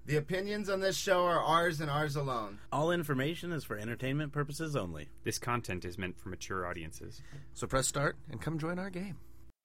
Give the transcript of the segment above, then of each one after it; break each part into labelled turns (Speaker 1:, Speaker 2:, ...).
Speaker 1: The opinions on this show are ours and ours alone.
Speaker 2: All information is for entertainment purposes only.
Speaker 3: This content is meant for mature audiences.
Speaker 4: So press start and come join our game.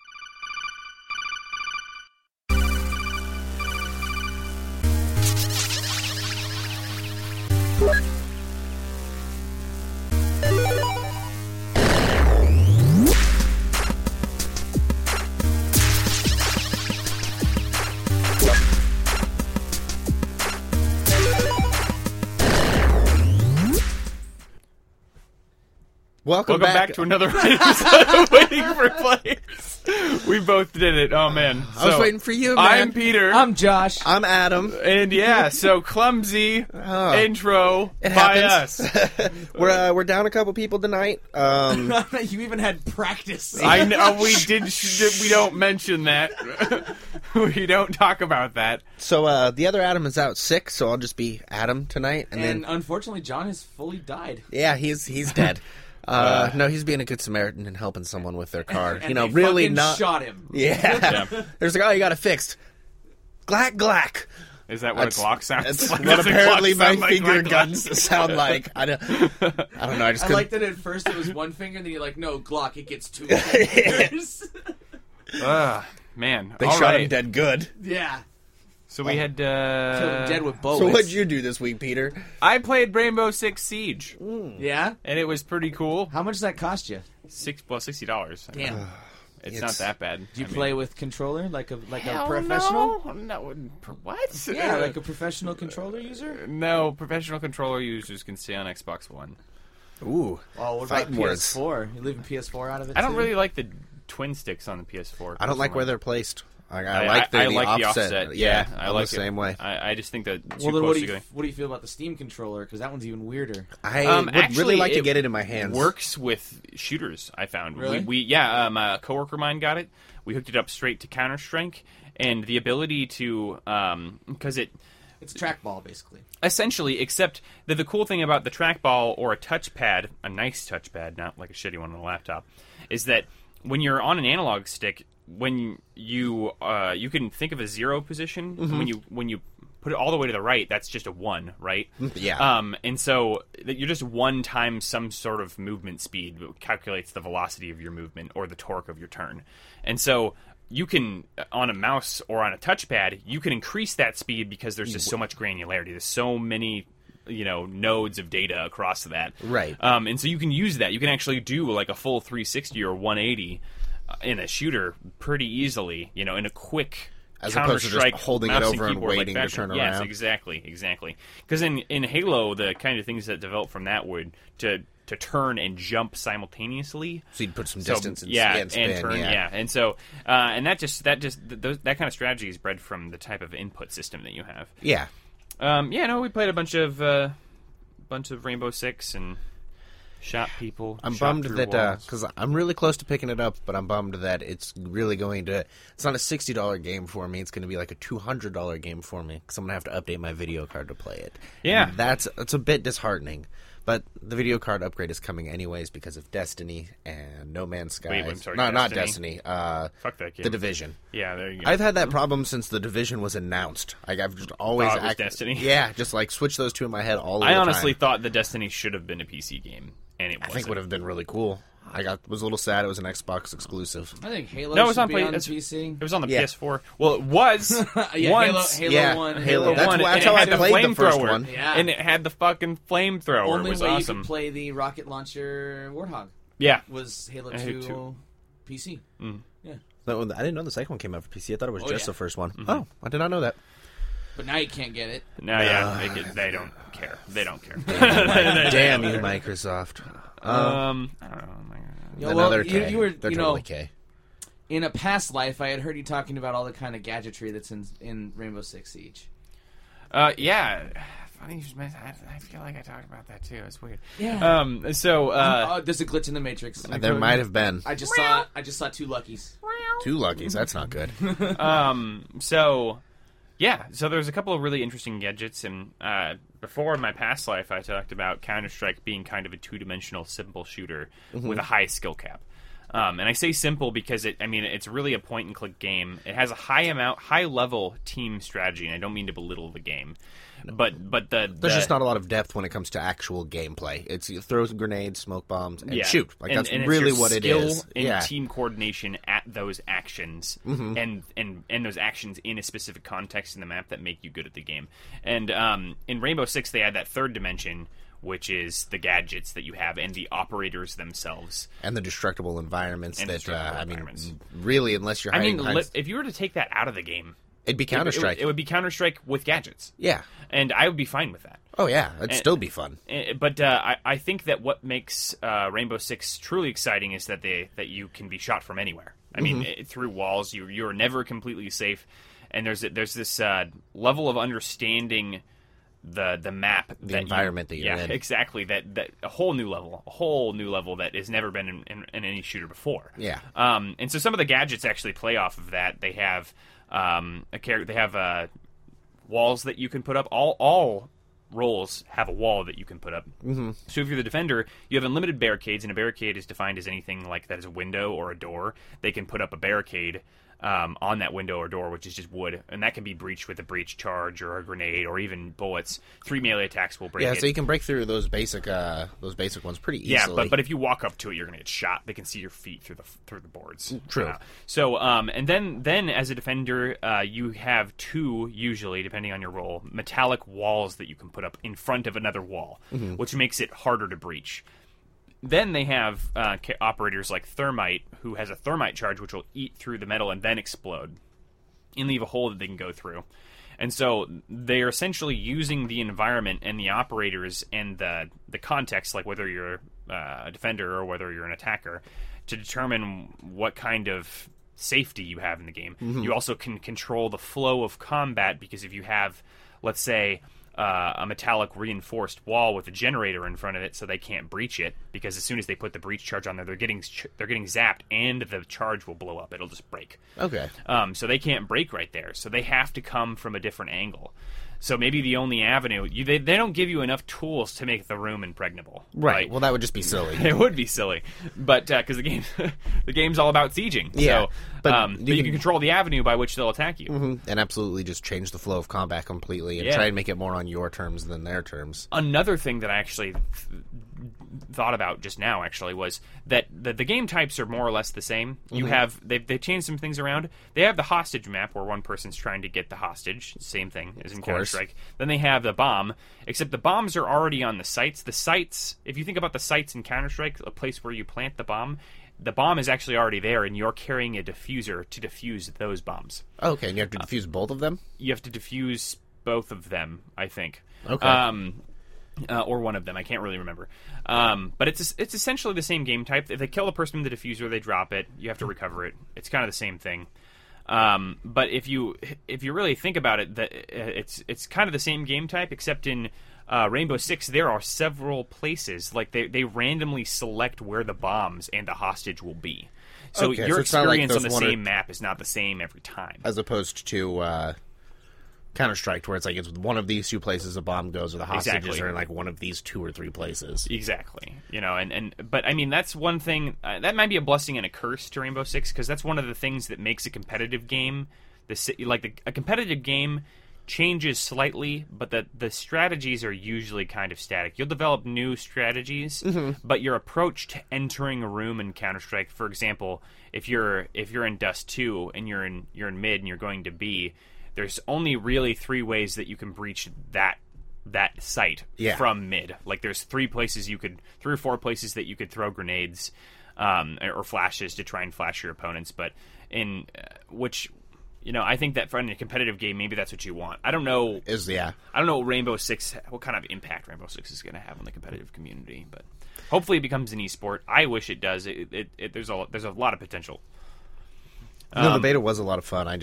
Speaker 3: Welcome back to another episode of Waiting for Players. We both did it. Oh, man.
Speaker 4: I was waiting for you, man.
Speaker 3: I'm Peter.
Speaker 5: I'm Josh.
Speaker 4: I'm Adam.
Speaker 3: And yeah, so clumsy intro
Speaker 4: It
Speaker 3: by
Speaker 4: happens.
Speaker 3: us.
Speaker 4: We're down a couple people tonight.
Speaker 5: You even had practice.
Speaker 3: I know we did. We don't mention that. We don't talk about that.
Speaker 4: So the other Adam is out sick, so I'll just be Adam tonight. And then,
Speaker 5: unfortunately, John has fully died.
Speaker 4: yeah, he's dead. No, he's being a good Samaritan and helping someone with their car.
Speaker 5: And
Speaker 4: they
Speaker 5: really
Speaker 4: not
Speaker 5: shot him.
Speaker 4: Yeah. There's like, oh, you got it fixed. Glack glack.
Speaker 3: Is that what a Glock sounds
Speaker 4: That's
Speaker 3: like?
Speaker 4: what
Speaker 3: Does a
Speaker 4: apparently
Speaker 3: Glock
Speaker 4: my
Speaker 3: sound like
Speaker 4: finger
Speaker 3: Glock?
Speaker 4: guns sound like. I don't know. I just
Speaker 5: I
Speaker 4: couldn't.
Speaker 5: like that at first it was one finger, and then you're like, no, Glock, it gets two fingers.
Speaker 3: Man.
Speaker 4: They
Speaker 3: All
Speaker 4: shot
Speaker 3: right.
Speaker 4: him dead good.
Speaker 5: Yeah.
Speaker 3: So we had...
Speaker 5: Killed him dead with bullets.
Speaker 4: So what'd you do this week, Peter?
Speaker 3: I played Rainbow Six Siege,
Speaker 5: Yeah?
Speaker 3: and it was pretty cool.
Speaker 5: How much does that cost you?
Speaker 3: $60.
Speaker 5: Damn.
Speaker 3: It's not that bad.
Speaker 5: Did you play with controller like a professional?
Speaker 3: No. What?
Speaker 5: Yeah, like a professional controller user?
Speaker 3: No, professional controller users can stay on Xbox One.
Speaker 4: Ooh.
Speaker 5: Oh, what
Speaker 4: Fighting
Speaker 5: about
Speaker 4: words.
Speaker 5: PS4? You leaving PS4 out of it,
Speaker 3: I don't
Speaker 5: too?
Speaker 3: really like the twin sticks on the PS4.
Speaker 4: I don't like where
Speaker 3: personally.
Speaker 4: they're placed. I like the offset.
Speaker 3: Yeah, I
Speaker 4: I'm
Speaker 3: like
Speaker 4: the same way.
Speaker 3: I just think that too
Speaker 5: Well, then
Speaker 3: close
Speaker 5: what do
Speaker 3: together.
Speaker 5: you feel about the Steam controller? Because that one's even weirder.
Speaker 4: I would
Speaker 3: Actually,
Speaker 4: really like to
Speaker 3: it
Speaker 4: get it in my hands.
Speaker 3: Works with shooters. I found.
Speaker 5: Really?
Speaker 3: A coworker of mine got it. We hooked it up straight to Counter Strike, and the ability to because
Speaker 5: It's trackball, basically.
Speaker 3: essentially, except that the cool thing about the trackball or a touchpad, a nice touchpad, not like a shitty one on a laptop, is that when you're on an analog stick, when you can think of a zero position, when you put it all the way to the right, that's just a 1, right?
Speaker 4: Yeah.
Speaker 3: And so you're just 1 times some sort of movement speed that calculates the velocity of your movement or the torque of your turn. And so you can, on a mouse or on a touchpad, you can increase that speed because there's just so much granularity. There's so many, nodes of data across that.
Speaker 4: Right.
Speaker 3: And so you can use that. You can actually do like a full 360 or 180 in a shooter pretty easily, in a quick
Speaker 4: As opposed to just
Speaker 3: Counter-Strike
Speaker 4: holding it
Speaker 3: mouse
Speaker 4: over and
Speaker 3: keyboard
Speaker 4: waiting to
Speaker 3: fashion.
Speaker 4: turn
Speaker 3: Yes,
Speaker 4: around.
Speaker 3: exactly. Because in Halo, the kind of things that developed from that would to turn and jump simultaneously.
Speaker 4: So you'd put some distance and
Speaker 3: and
Speaker 4: spin.
Speaker 3: turn, and so that kind of strategy is bred from the type of input system that you have.
Speaker 4: Yeah.
Speaker 3: We played a bunch of Rainbow Six and shot people.
Speaker 4: I'm
Speaker 3: shot
Speaker 4: bummed
Speaker 3: through
Speaker 4: that
Speaker 3: walls.
Speaker 4: because I'm really close to picking it up, but I'm bummed that it's really going to. It's not a $60 game for me. It's going to be like a $200 game for me because I'm going to have to update my video card to play it.
Speaker 3: Yeah.
Speaker 4: And that's a bit disheartening. But the video card upgrade is coming anyways because of Destiny and No Man's Sky.
Speaker 3: Wait, I'm sorry,
Speaker 4: No, not
Speaker 3: Destiny?
Speaker 4: Destiny.
Speaker 3: Fuck that game.
Speaker 4: The Division.
Speaker 3: Yeah, there you go.
Speaker 4: I've had that problem since the Division was announced. I've just always
Speaker 3: Thought it was Destiny?
Speaker 4: Yeah, just like switch those two in my head all the
Speaker 3: I
Speaker 4: time.
Speaker 3: honestly thought the Destiny should have been a PC game, and it
Speaker 4: I
Speaker 3: wasn't.
Speaker 4: think would have been really cool. Was a little sad it was an Xbox exclusive.
Speaker 5: I think Halo
Speaker 3: No, it was
Speaker 5: should
Speaker 3: on
Speaker 5: be
Speaker 3: Play-
Speaker 5: on
Speaker 3: it's-
Speaker 5: PC.
Speaker 3: It was on the
Speaker 4: Yeah.
Speaker 3: PS4. Well, it was
Speaker 5: Yeah,
Speaker 3: once.
Speaker 5: Halo 1.
Speaker 4: Halo. That's
Speaker 3: 1,
Speaker 4: why-
Speaker 3: and
Speaker 4: that's
Speaker 3: it
Speaker 4: how I
Speaker 3: had the
Speaker 4: played the first
Speaker 3: flamethrower.
Speaker 4: one.
Speaker 5: Yeah.
Speaker 3: And it had the fucking flamethrower.
Speaker 5: Only
Speaker 3: it was
Speaker 5: way
Speaker 3: awesome.
Speaker 5: you could play the rocket launcher Warthog
Speaker 3: Yeah.
Speaker 5: was Halo
Speaker 3: Halo
Speaker 5: 2 PC. Yeah.
Speaker 4: I didn't know the second one came out for PC. I thought it was just
Speaker 5: yeah.
Speaker 4: the first one.
Speaker 3: Mm-hmm.
Speaker 4: Oh, I did not know that.
Speaker 5: But now you can't get it.
Speaker 3: No, they don't care. They don't care.
Speaker 4: Damn you, Microsoft.
Speaker 3: I don't know.
Speaker 4: Another K.
Speaker 5: you were,
Speaker 4: They're
Speaker 5: you
Speaker 4: totally
Speaker 5: know,
Speaker 4: K.
Speaker 5: in a past life, I had heard you talking about all the kind of gadgetry that's in Rainbow Six Siege.
Speaker 3: Yeah. Funny you should mention. I feel like I talked about that too. It's weird.
Speaker 5: Yeah. There's a glitch in the Matrix.
Speaker 4: There might have been
Speaker 5: I just saw 2 Luckies.
Speaker 4: 2 Luckies. That's not good.
Speaker 3: So there's a couple of really interesting gadgets, and before in my past life, I talked about Counter-Strike being kind of a 2-dimensional simple shooter with a high skill cap. And I say simple because it's really a point and click game. It has a high level team strategy, and I don't mean to belittle the game, but
Speaker 4: There's just not a lot of depth when it comes to actual gameplay. It's you throw grenades, smoke bombs, and shoot. Like that's
Speaker 3: and
Speaker 4: really
Speaker 3: it's your
Speaker 4: what it
Speaker 3: skill
Speaker 4: is.
Speaker 3: and team coordination at those actions, and those actions in a specific context in the map that make you good at the game. And in Rainbow Six, they add that third dimension, which is the gadgets that you have and the operators themselves.
Speaker 4: And the destructible environments
Speaker 3: And
Speaker 4: that,
Speaker 3: destructible
Speaker 4: I mean,
Speaker 3: environments.
Speaker 4: really, unless you're hiding behind...
Speaker 3: if you were to take that out of the game...
Speaker 4: It'd be Counter-Strike.
Speaker 3: It would be Counter-Strike with gadgets.
Speaker 4: Yeah.
Speaker 3: And I would be fine with that.
Speaker 4: Oh, yeah. It'd still be fun.
Speaker 3: But I think that what makes Rainbow Six truly exciting is that you can be shot from anywhere. I mean, through walls, you're never completely safe. And there's this level of understanding... the map,
Speaker 4: the environment that you're in.
Speaker 3: Yeah, exactly. That a whole new level that has never been in any shooter before.
Speaker 4: Yeah.
Speaker 3: And so some of the gadgets actually play off of that. They have walls that you can put up. All roles have a wall that you can put up. Mm-hmm. So if you're the defender, you have unlimited barricades, and a barricade is defined as anything like that is a window or a door. They can put up a barricade on that window or door, which is just wood, and that can be breached with a breach charge or a grenade or even bullets. 3 melee attacks will break it.
Speaker 4: Yeah, so you can break through those basic ones pretty easily.
Speaker 3: Yeah, but if you walk up to it, you're going to get shot. They can see your feet through the boards.
Speaker 4: True.
Speaker 3: So, and then as a defender, you have 2, usually, depending on your role, metallic walls that you can put up in front of another wall, which makes it harder to breach. Then they have operators like Thermite, who has a thermite charge which will eat through the metal and then explode and leave a hole that they can go through. And so they are essentially using the environment and the operators and the context, like whether you're a defender or whether you're an attacker, to determine what kind of safety you have in the game. You also can control the flow of combat, because if you have, let's say, a metallic reinforced wall with a generator in front of it, so they can't breach it, because as soon as they put the breach charge on there, they're getting zapped, and the charge will blow up. It'll just break.
Speaker 4: Okay.
Speaker 3: So they can't break right there. So they have to come from a different angle. So maybe the only avenue, they don't give you enough tools to make the room impregnable.
Speaker 4: Right. Well, that would just be silly.
Speaker 3: It would be silly, but because the game's all about sieging.
Speaker 4: Yeah,
Speaker 3: so,
Speaker 4: but
Speaker 3: you can control the avenue by which they'll attack you,
Speaker 4: and absolutely just change the flow of combat completely, and try and make it more on your terms than their terms.
Speaker 3: Another thing that I actually thought about just now was that the game types are more or less the same. You have they've changed some things around. They have the hostage map where one person's trying to get the hostage, same thing as in Counter-Strike. Then they have the bomb, except the bombs are already on the sites. The sites, if you think about the sites in Counter-Strike, a place where you plant the bomb is actually already there, and you're carrying a diffuser to defuse those bombs.
Speaker 4: Okay, and you have to defuse both of them?
Speaker 3: You have to defuse both of them, I think.
Speaker 4: Okay.
Speaker 3: Or one of them, I can't really remember. But it's essentially the same game type. If they kill the person with the diffuser, they drop it. You have to recover it. It's kind of the same thing. But if you really think about it, it's kind of the same game type, except in Rainbow Six, there are several places. Like they randomly select where the bombs and the hostage will be. So your experience on the same map is not the same every time.
Speaker 4: As opposed to Counter-Strike, where it's like it's one of these 2 places a bomb goes, or the hostages are in like one of these 2 or 3 places.
Speaker 3: Exactly. But I mean, that's one thing that might be a blessing and a curse to Rainbow Six, because that's one of the things that makes a competitive game. A competitive game changes slightly, but the strategies are usually kind of static. You'll develop new strategies, but your approach to entering a room in Counter-Strike, for example, if you're in Dust 2 and you're in mid and you're going to B, there's only really 3 ways that you can breach that site from mid. Like there's 3 or 4 places that you could throw grenades or flashes to try and flash your opponents. But in which, I think that for a competitive game, maybe that's what you want. I don't know. I don't know what kind of impact Rainbow Six is going to have on the competitive community, but hopefully it becomes an esport. I wish it does. There's a lot of potential.
Speaker 4: The beta was a lot of fun.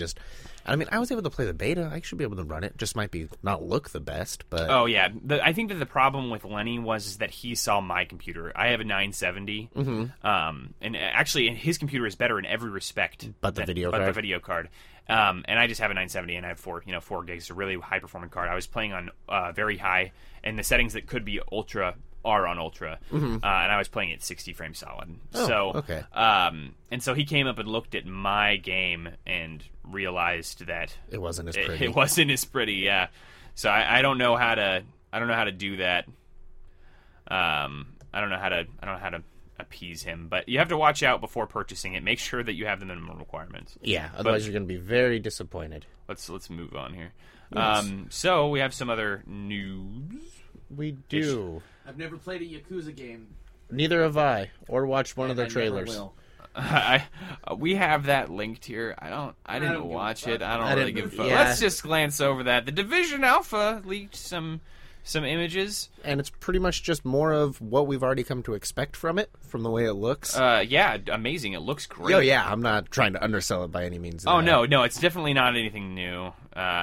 Speaker 4: I was able to play the beta. I should be able to run it. Just might not look the best, but...
Speaker 3: Oh, yeah. I think that the problem with Lenny was that he saw my computer. I have a 970. And actually, his computer is better in every respect.
Speaker 4: But the video card.
Speaker 3: And I just have a 970, and I have 4 gigs. A really high-performing card. I was playing on very high, and the settings that could be ultra are on Ultra, and I was playing it 60 frames solid.
Speaker 4: Oh,
Speaker 3: so,
Speaker 4: okay.
Speaker 3: And so he came up and looked at my game and realized that
Speaker 4: It wasn't as pretty.
Speaker 3: it wasn't as pretty. Yeah. So I don't know how to do that. I don't know how to appease him, but you have to watch out before purchasing it. Make sure that you have the minimum requirements.
Speaker 4: Yeah, otherwise you're going to be very disappointed.
Speaker 3: Let's move on here.
Speaker 4: Yes.
Speaker 3: So we have some other news.
Speaker 4: We do.
Speaker 5: I've never played a Yakuza game.
Speaker 4: Neither have I, or watched one of their
Speaker 5: and I never
Speaker 4: trailers.
Speaker 5: will.
Speaker 3: We have that linked here. I didn't
Speaker 5: don't give a
Speaker 3: watch
Speaker 5: fuck.
Speaker 3: it. I don't
Speaker 4: I
Speaker 3: really
Speaker 4: didn't-
Speaker 3: give a fuck.
Speaker 4: yeah.
Speaker 3: Let's just glance over that. The Division Alpha leaked some images.
Speaker 4: And it's pretty much just more of what we've already come to expect from it, from the way it looks.
Speaker 3: Yeah, amazing. It looks great.
Speaker 4: Oh, yeah, I'm not trying to undersell it by any means.
Speaker 3: Oh no, it's definitely not anything new.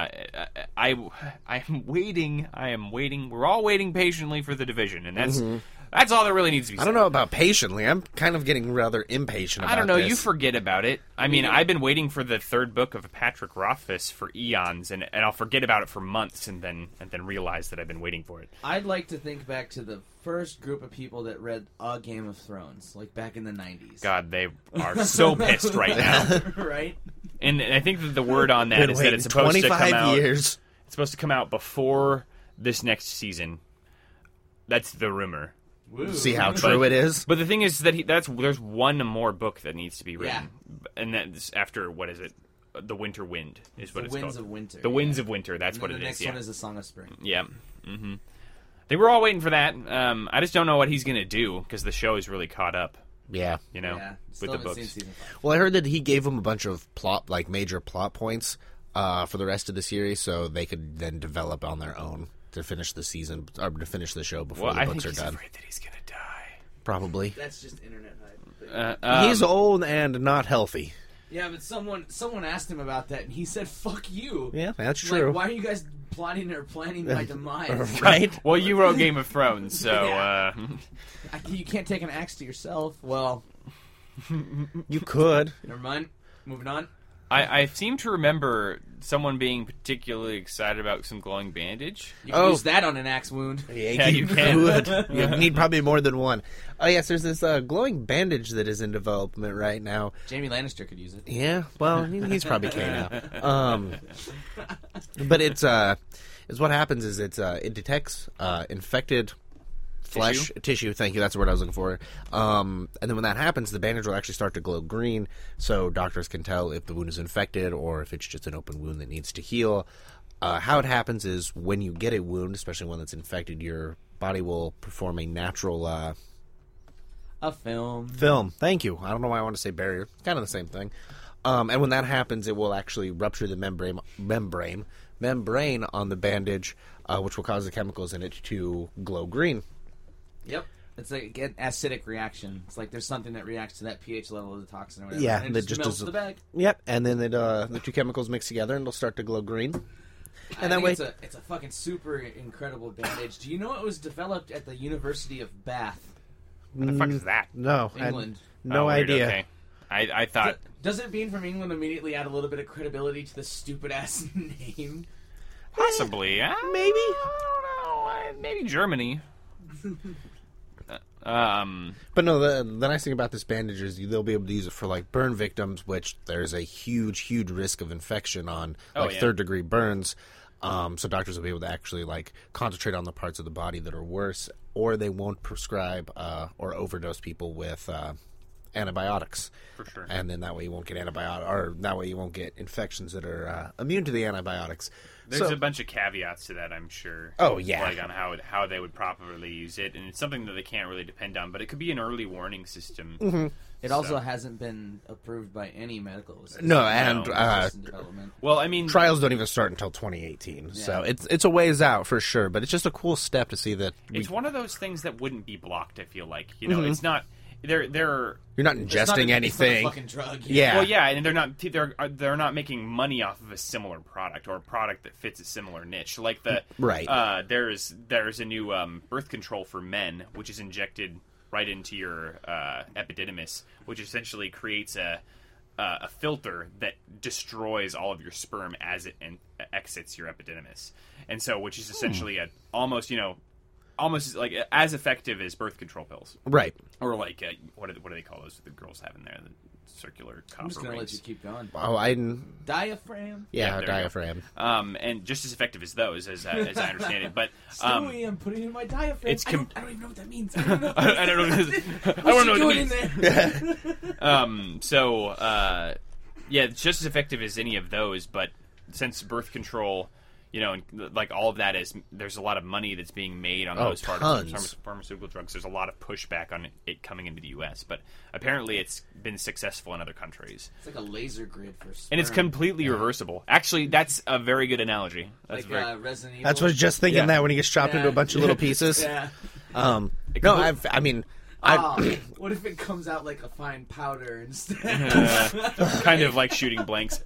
Speaker 3: I'm waiting. I am waiting. We're all waiting patiently for the Division, and that's all that really needs to be said.
Speaker 4: I don't know about patiently. I'm kind of getting rather impatient about
Speaker 3: I don't know.
Speaker 4: this.
Speaker 3: You forget about it. I mean, I've been waiting for the third book of Patrick Rothfuss for eons, and I'll forget about it for months, and then realize that I've been waiting for it.
Speaker 5: I'd like to think back to the first group of people that read A Game of Thrones, like back in the 90s.
Speaker 3: God, they are so pissed right now.
Speaker 5: Right?
Speaker 3: And I think that the word on that
Speaker 4: Been
Speaker 3: is that
Speaker 4: waiting
Speaker 3: it's supposed to
Speaker 4: 25
Speaker 3: come out.
Speaker 4: years.
Speaker 3: It's supposed to come out before this next season. That's the rumor.
Speaker 5: Woo.
Speaker 4: See how true it is?
Speaker 3: But the thing is that there's one more book that needs to be written,
Speaker 5: Yeah.
Speaker 3: and that's after what is it? The Winter Wind is what
Speaker 5: The
Speaker 3: it's
Speaker 5: Winds
Speaker 3: called.
Speaker 5: of Winter.
Speaker 3: The Winds of Winter. That's
Speaker 5: And
Speaker 3: what
Speaker 5: then
Speaker 3: it
Speaker 5: the
Speaker 3: is.
Speaker 5: next
Speaker 3: Yeah.
Speaker 5: one is A Song of Spring.
Speaker 3: Yeah. They were all waiting for that. I just don't know what he's gonna do because the show is really caught up.
Speaker 4: Yeah.
Speaker 3: You know,
Speaker 5: Yeah.
Speaker 3: with
Speaker 5: Still
Speaker 3: the
Speaker 5: haven't seen
Speaker 3: books.
Speaker 5: season 5.
Speaker 4: Well, I heard that he gave them a bunch of major plot points for the rest of the series, so they could then develop on their own to finish the season or to finish the show before
Speaker 3: Well,
Speaker 4: the
Speaker 3: I
Speaker 4: books
Speaker 3: think
Speaker 4: are
Speaker 3: he's
Speaker 4: done.
Speaker 3: afraid that he's gonna die.
Speaker 4: Probably.
Speaker 5: That's just internet hype.
Speaker 4: He's old and not healthy.
Speaker 5: Yeah, but someone asked him about that, and he said, "Fuck you."
Speaker 4: Yeah, that's
Speaker 5: Like,
Speaker 4: true.
Speaker 5: why are you guys plotting or planning my demise?
Speaker 4: Right?
Speaker 3: Well, you wrote Game of Thrones, so
Speaker 5: Yeah. You can't take an axe to yourself. Well,
Speaker 4: You could.
Speaker 5: never mind. Moving on.
Speaker 3: I seem to remember someone being particularly excited about some glowing bandage.
Speaker 5: You can
Speaker 4: Oh.
Speaker 5: use that on an axe wound.
Speaker 3: Yeah, you can.
Speaker 4: Could. You need probably more than one. Oh, yes, there's this glowing bandage that is in development right now.
Speaker 5: Jamie Lannister could use it.
Speaker 4: Yeah, well, he's probably K now. But it's what happens is it detects infected flesh tissue. Thank you, that's the word I was looking for. And then when that happens, the bandage will actually start to glow green, so doctors can tell if the wound is infected or if it's just an open wound that needs to heal. How it happens is when you get a wound, especially one that's infected, your body will perform a natural
Speaker 5: A film.
Speaker 4: film. Thank you. I don't know why I want to say barrier. Kind of the same thing. And when that happens, it will actually rupture the membrane on the bandage, which will cause the chemicals in it to glow green.
Speaker 5: Yep. It's like an acidic reaction. It's like there's something that reacts to that pH level of the toxin or whatever.
Speaker 4: Yeah,
Speaker 5: and
Speaker 4: that
Speaker 5: it just
Speaker 4: just
Speaker 5: melts
Speaker 4: does-
Speaker 5: the bag.
Speaker 4: Yep, and then the two chemicals mix together and it'll start to glow green. And
Speaker 5: I
Speaker 4: that way,
Speaker 5: think it's a fucking super incredible bandage. Do you know it was developed at the University of Bath,
Speaker 3: What the fuck is that?
Speaker 4: no, I had
Speaker 5: England?
Speaker 4: no
Speaker 3: Oh, weird,
Speaker 4: idea.
Speaker 3: Okay. I thought
Speaker 5: Does it being from England immediately add a little bit of credibility to the stupid ass name?
Speaker 3: possibly.
Speaker 4: Maybe.
Speaker 3: I don't know. Maybe Germany.
Speaker 4: But no, the nice thing about this bandage is they'll be able to use it for like burn victims, which there's a huge risk of infection on like
Speaker 3: yeah.
Speaker 4: 3rd degree burns. So doctors will be able to actually like concentrate on the parts of the body that are worse, or they won't prescribe or overdose people with antibiotics.
Speaker 3: For sure.
Speaker 4: And then that way you won't get or that way you won't get infections that are immune to the antibiotics.
Speaker 3: There's
Speaker 4: So-
Speaker 3: a bunch of caveats to that, I'm sure.
Speaker 4: Oh, yeah.
Speaker 3: Like on how they would properly use it, and it's something that they can't really depend on. But it could be an early warning system.
Speaker 4: Mm-hmm.
Speaker 5: It also hasn't been approved by any medical assistant.
Speaker 4: No, and
Speaker 5: in development.
Speaker 3: Well, I mean,
Speaker 4: trials don't even start until 2018, so it's a ways out for sure. But it's just a cool step to see that
Speaker 3: it's one of those things that wouldn't be blocked. I feel like it's not. They're
Speaker 4: you're not
Speaker 5: It's not
Speaker 4: ingesting
Speaker 5: a-
Speaker 4: anything.
Speaker 5: It's not a fucking drug.
Speaker 4: Yeah.
Speaker 3: well, yeah, and they're not making money off of a similar product or a product that fits a similar niche. Like the
Speaker 4: Right.
Speaker 3: There's a new birth control for men, which is injected right into your epididymis, which essentially creates a filter that destroys all of your sperm as it exits your epididymis, and so which is essentially a almost almost like as effective as birth control pills,
Speaker 4: Right.
Speaker 3: or like what do they call those? The girls have in there, the circular copper
Speaker 5: I'm just gonna let
Speaker 3: rings.
Speaker 5: you keep going.
Speaker 4: Oh, I
Speaker 5: Diaphragm.
Speaker 4: yeah,
Speaker 3: there we go.
Speaker 4: diaphragm.
Speaker 3: And just as effective as those, as I understand it. But
Speaker 5: Stewie, I'm putting it in my diaphragm.
Speaker 3: it's
Speaker 5: I don't even know what that means. I don't know.
Speaker 3: I don't know. I
Speaker 5: What's
Speaker 3: don't know
Speaker 5: she
Speaker 3: what
Speaker 5: doing
Speaker 3: it
Speaker 5: in
Speaker 3: means.
Speaker 5: there?
Speaker 3: So yeah, it's just as effective as any of those. But since birth control, and like all of that there's a lot of money that's being made on those
Speaker 4: tons.
Speaker 3: pharmaceutical drugs. There's a lot of pushback on it coming into the U.S., but apparently it's been successful in other countries.
Speaker 5: It's like a laser grid for sperm.
Speaker 3: And it's completely reversible. Actually, that's a very good analogy. That's
Speaker 5: like
Speaker 3: very.
Speaker 5: Resident Evil.
Speaker 4: That's what I was just thinking.
Speaker 3: Yeah.
Speaker 4: That when he gets chopped into a bunch of little pieces.
Speaker 5: Yeah.
Speaker 4: No, I mean,
Speaker 5: What if it comes out like a fine powder instead?
Speaker 3: kind of like shooting blanks.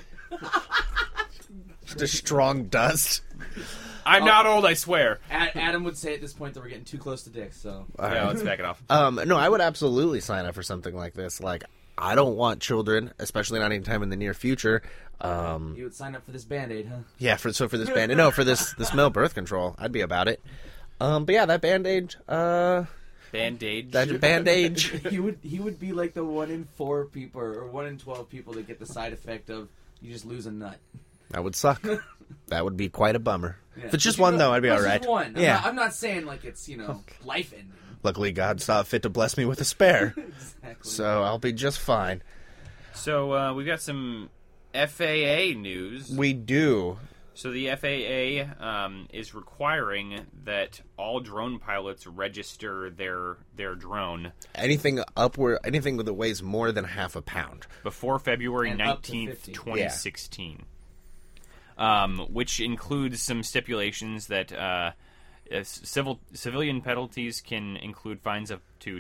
Speaker 4: just a strong dust.
Speaker 3: I'm not old, I swear.
Speaker 5: Adam would say at this point that we're getting too close to dicks. So
Speaker 3: Yeah, let's back it off.
Speaker 4: No, I would absolutely sign up for something like this. Like, I don't want children, especially not anytime in the near future.
Speaker 5: you would sign up for this Band-Aid, huh?
Speaker 4: Yeah, for this band, no, for this male birth control, I'd be about it. But yeah, that Band-Aid,
Speaker 3: Band-Aid.
Speaker 4: that Band-Aid.
Speaker 5: he would be like the 1 in 4 people or 1 in 12 people that get the side effect of you just lose a nut.
Speaker 4: That would suck. That would be quite a bummer.
Speaker 5: Yeah.
Speaker 4: If it's just one, though, I'd be all right.
Speaker 5: Just one.
Speaker 4: Yeah.
Speaker 5: I'm not saying like it's life ending.
Speaker 4: Luckily, God saw fit to bless me with a spare,
Speaker 5: Exactly.
Speaker 4: so I'll be just fine.
Speaker 3: So we've got some FAA news.
Speaker 4: We do.
Speaker 3: So the FAA is requiring that all drone pilots register their drone
Speaker 4: Anything that weighs more than half a pound.
Speaker 3: before February
Speaker 5: And up to
Speaker 3: 19th,
Speaker 5: 50.
Speaker 3: 2016. Which includes some stipulations that civilian penalties can include fines up to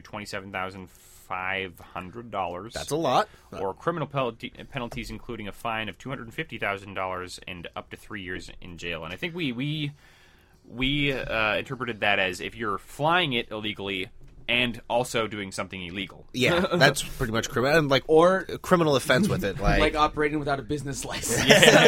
Speaker 3: $27,500.
Speaker 4: That's a lot.
Speaker 3: Or criminal penalties including a fine of $250,000 and up to 3 years in jail. And I think we interpreted that as if you're flying it illegally and also doing something illegal.
Speaker 4: Yeah, that's pretty much criminal. And or criminal offense with it.
Speaker 5: like operating without a business license.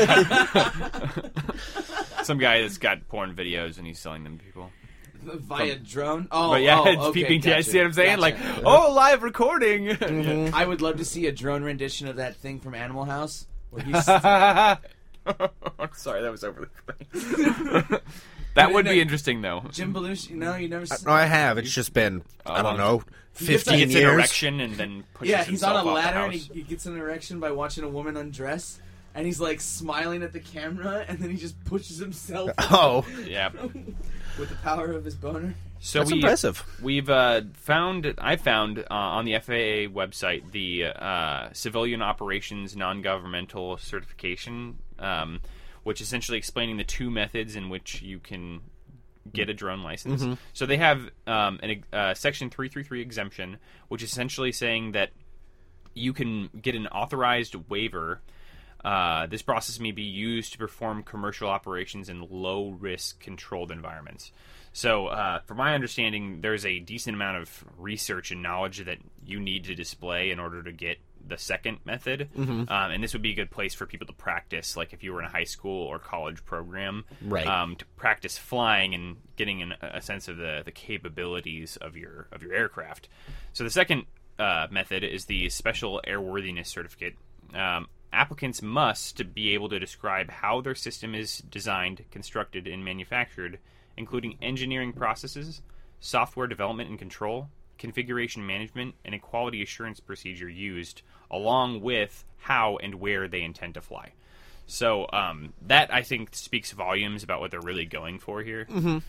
Speaker 3: Some guy that's got porn videos and he's selling them to people.
Speaker 5: Via drone. Oh,
Speaker 3: But yeah, it's
Speaker 5: okay,
Speaker 3: peeping.
Speaker 5: gotcha,
Speaker 3: See what I'm saying?
Speaker 5: gotcha.
Speaker 3: Like, live recording.
Speaker 5: I would love to see a drone rendition of that thing from Animal House where he's
Speaker 3: I'm sorry, that was overly funny. That would be interesting, though.
Speaker 5: Jim Belushi. No, you never.
Speaker 4: No, I have. It's just been, I don't know,
Speaker 3: He gets
Speaker 4: 15
Speaker 3: an
Speaker 4: years.
Speaker 3: erection and then pushes
Speaker 5: Yeah, he's on
Speaker 3: himself
Speaker 5: a
Speaker 3: off the
Speaker 5: ladder and
Speaker 3: house.
Speaker 5: he gets an erection by watching a woman undress, and he's like smiling at the camera, and then he just pushes himself
Speaker 4: Oh,
Speaker 3: Yeah.
Speaker 5: with the power of his boner.
Speaker 3: So
Speaker 4: that's impressive.
Speaker 3: We've found on the FAA website the Civilian Operations Non-Governmental Certification, which is essentially explaining the two methods in which you can get a drone license.
Speaker 4: Mm-hmm.
Speaker 3: So they have a Section 333 exemption, which is essentially saying that you can get an authorized waiver. This process may be used to perform commercial operations in low-risk controlled environments. So, from my understanding, there's a decent amount of research and knowledge that you need to display in order to get the second method.
Speaker 4: Mm-hmm.
Speaker 3: And this would be a good place for people to practice, like if you were in a high school or college program,
Speaker 4: Right.
Speaker 3: To practice flying and getting a sense of the capabilities of your aircraft. So the second method is the Special Airworthiness Certificate. Applicants must be able to describe how their system is designed, constructed, and manufactured, including engineering processes, software development and control, configuration management, and a quality assurance procedure used, along with how and where they intend to fly. So that, I think, speaks volumes about what they're really going for here. Mm-hmm.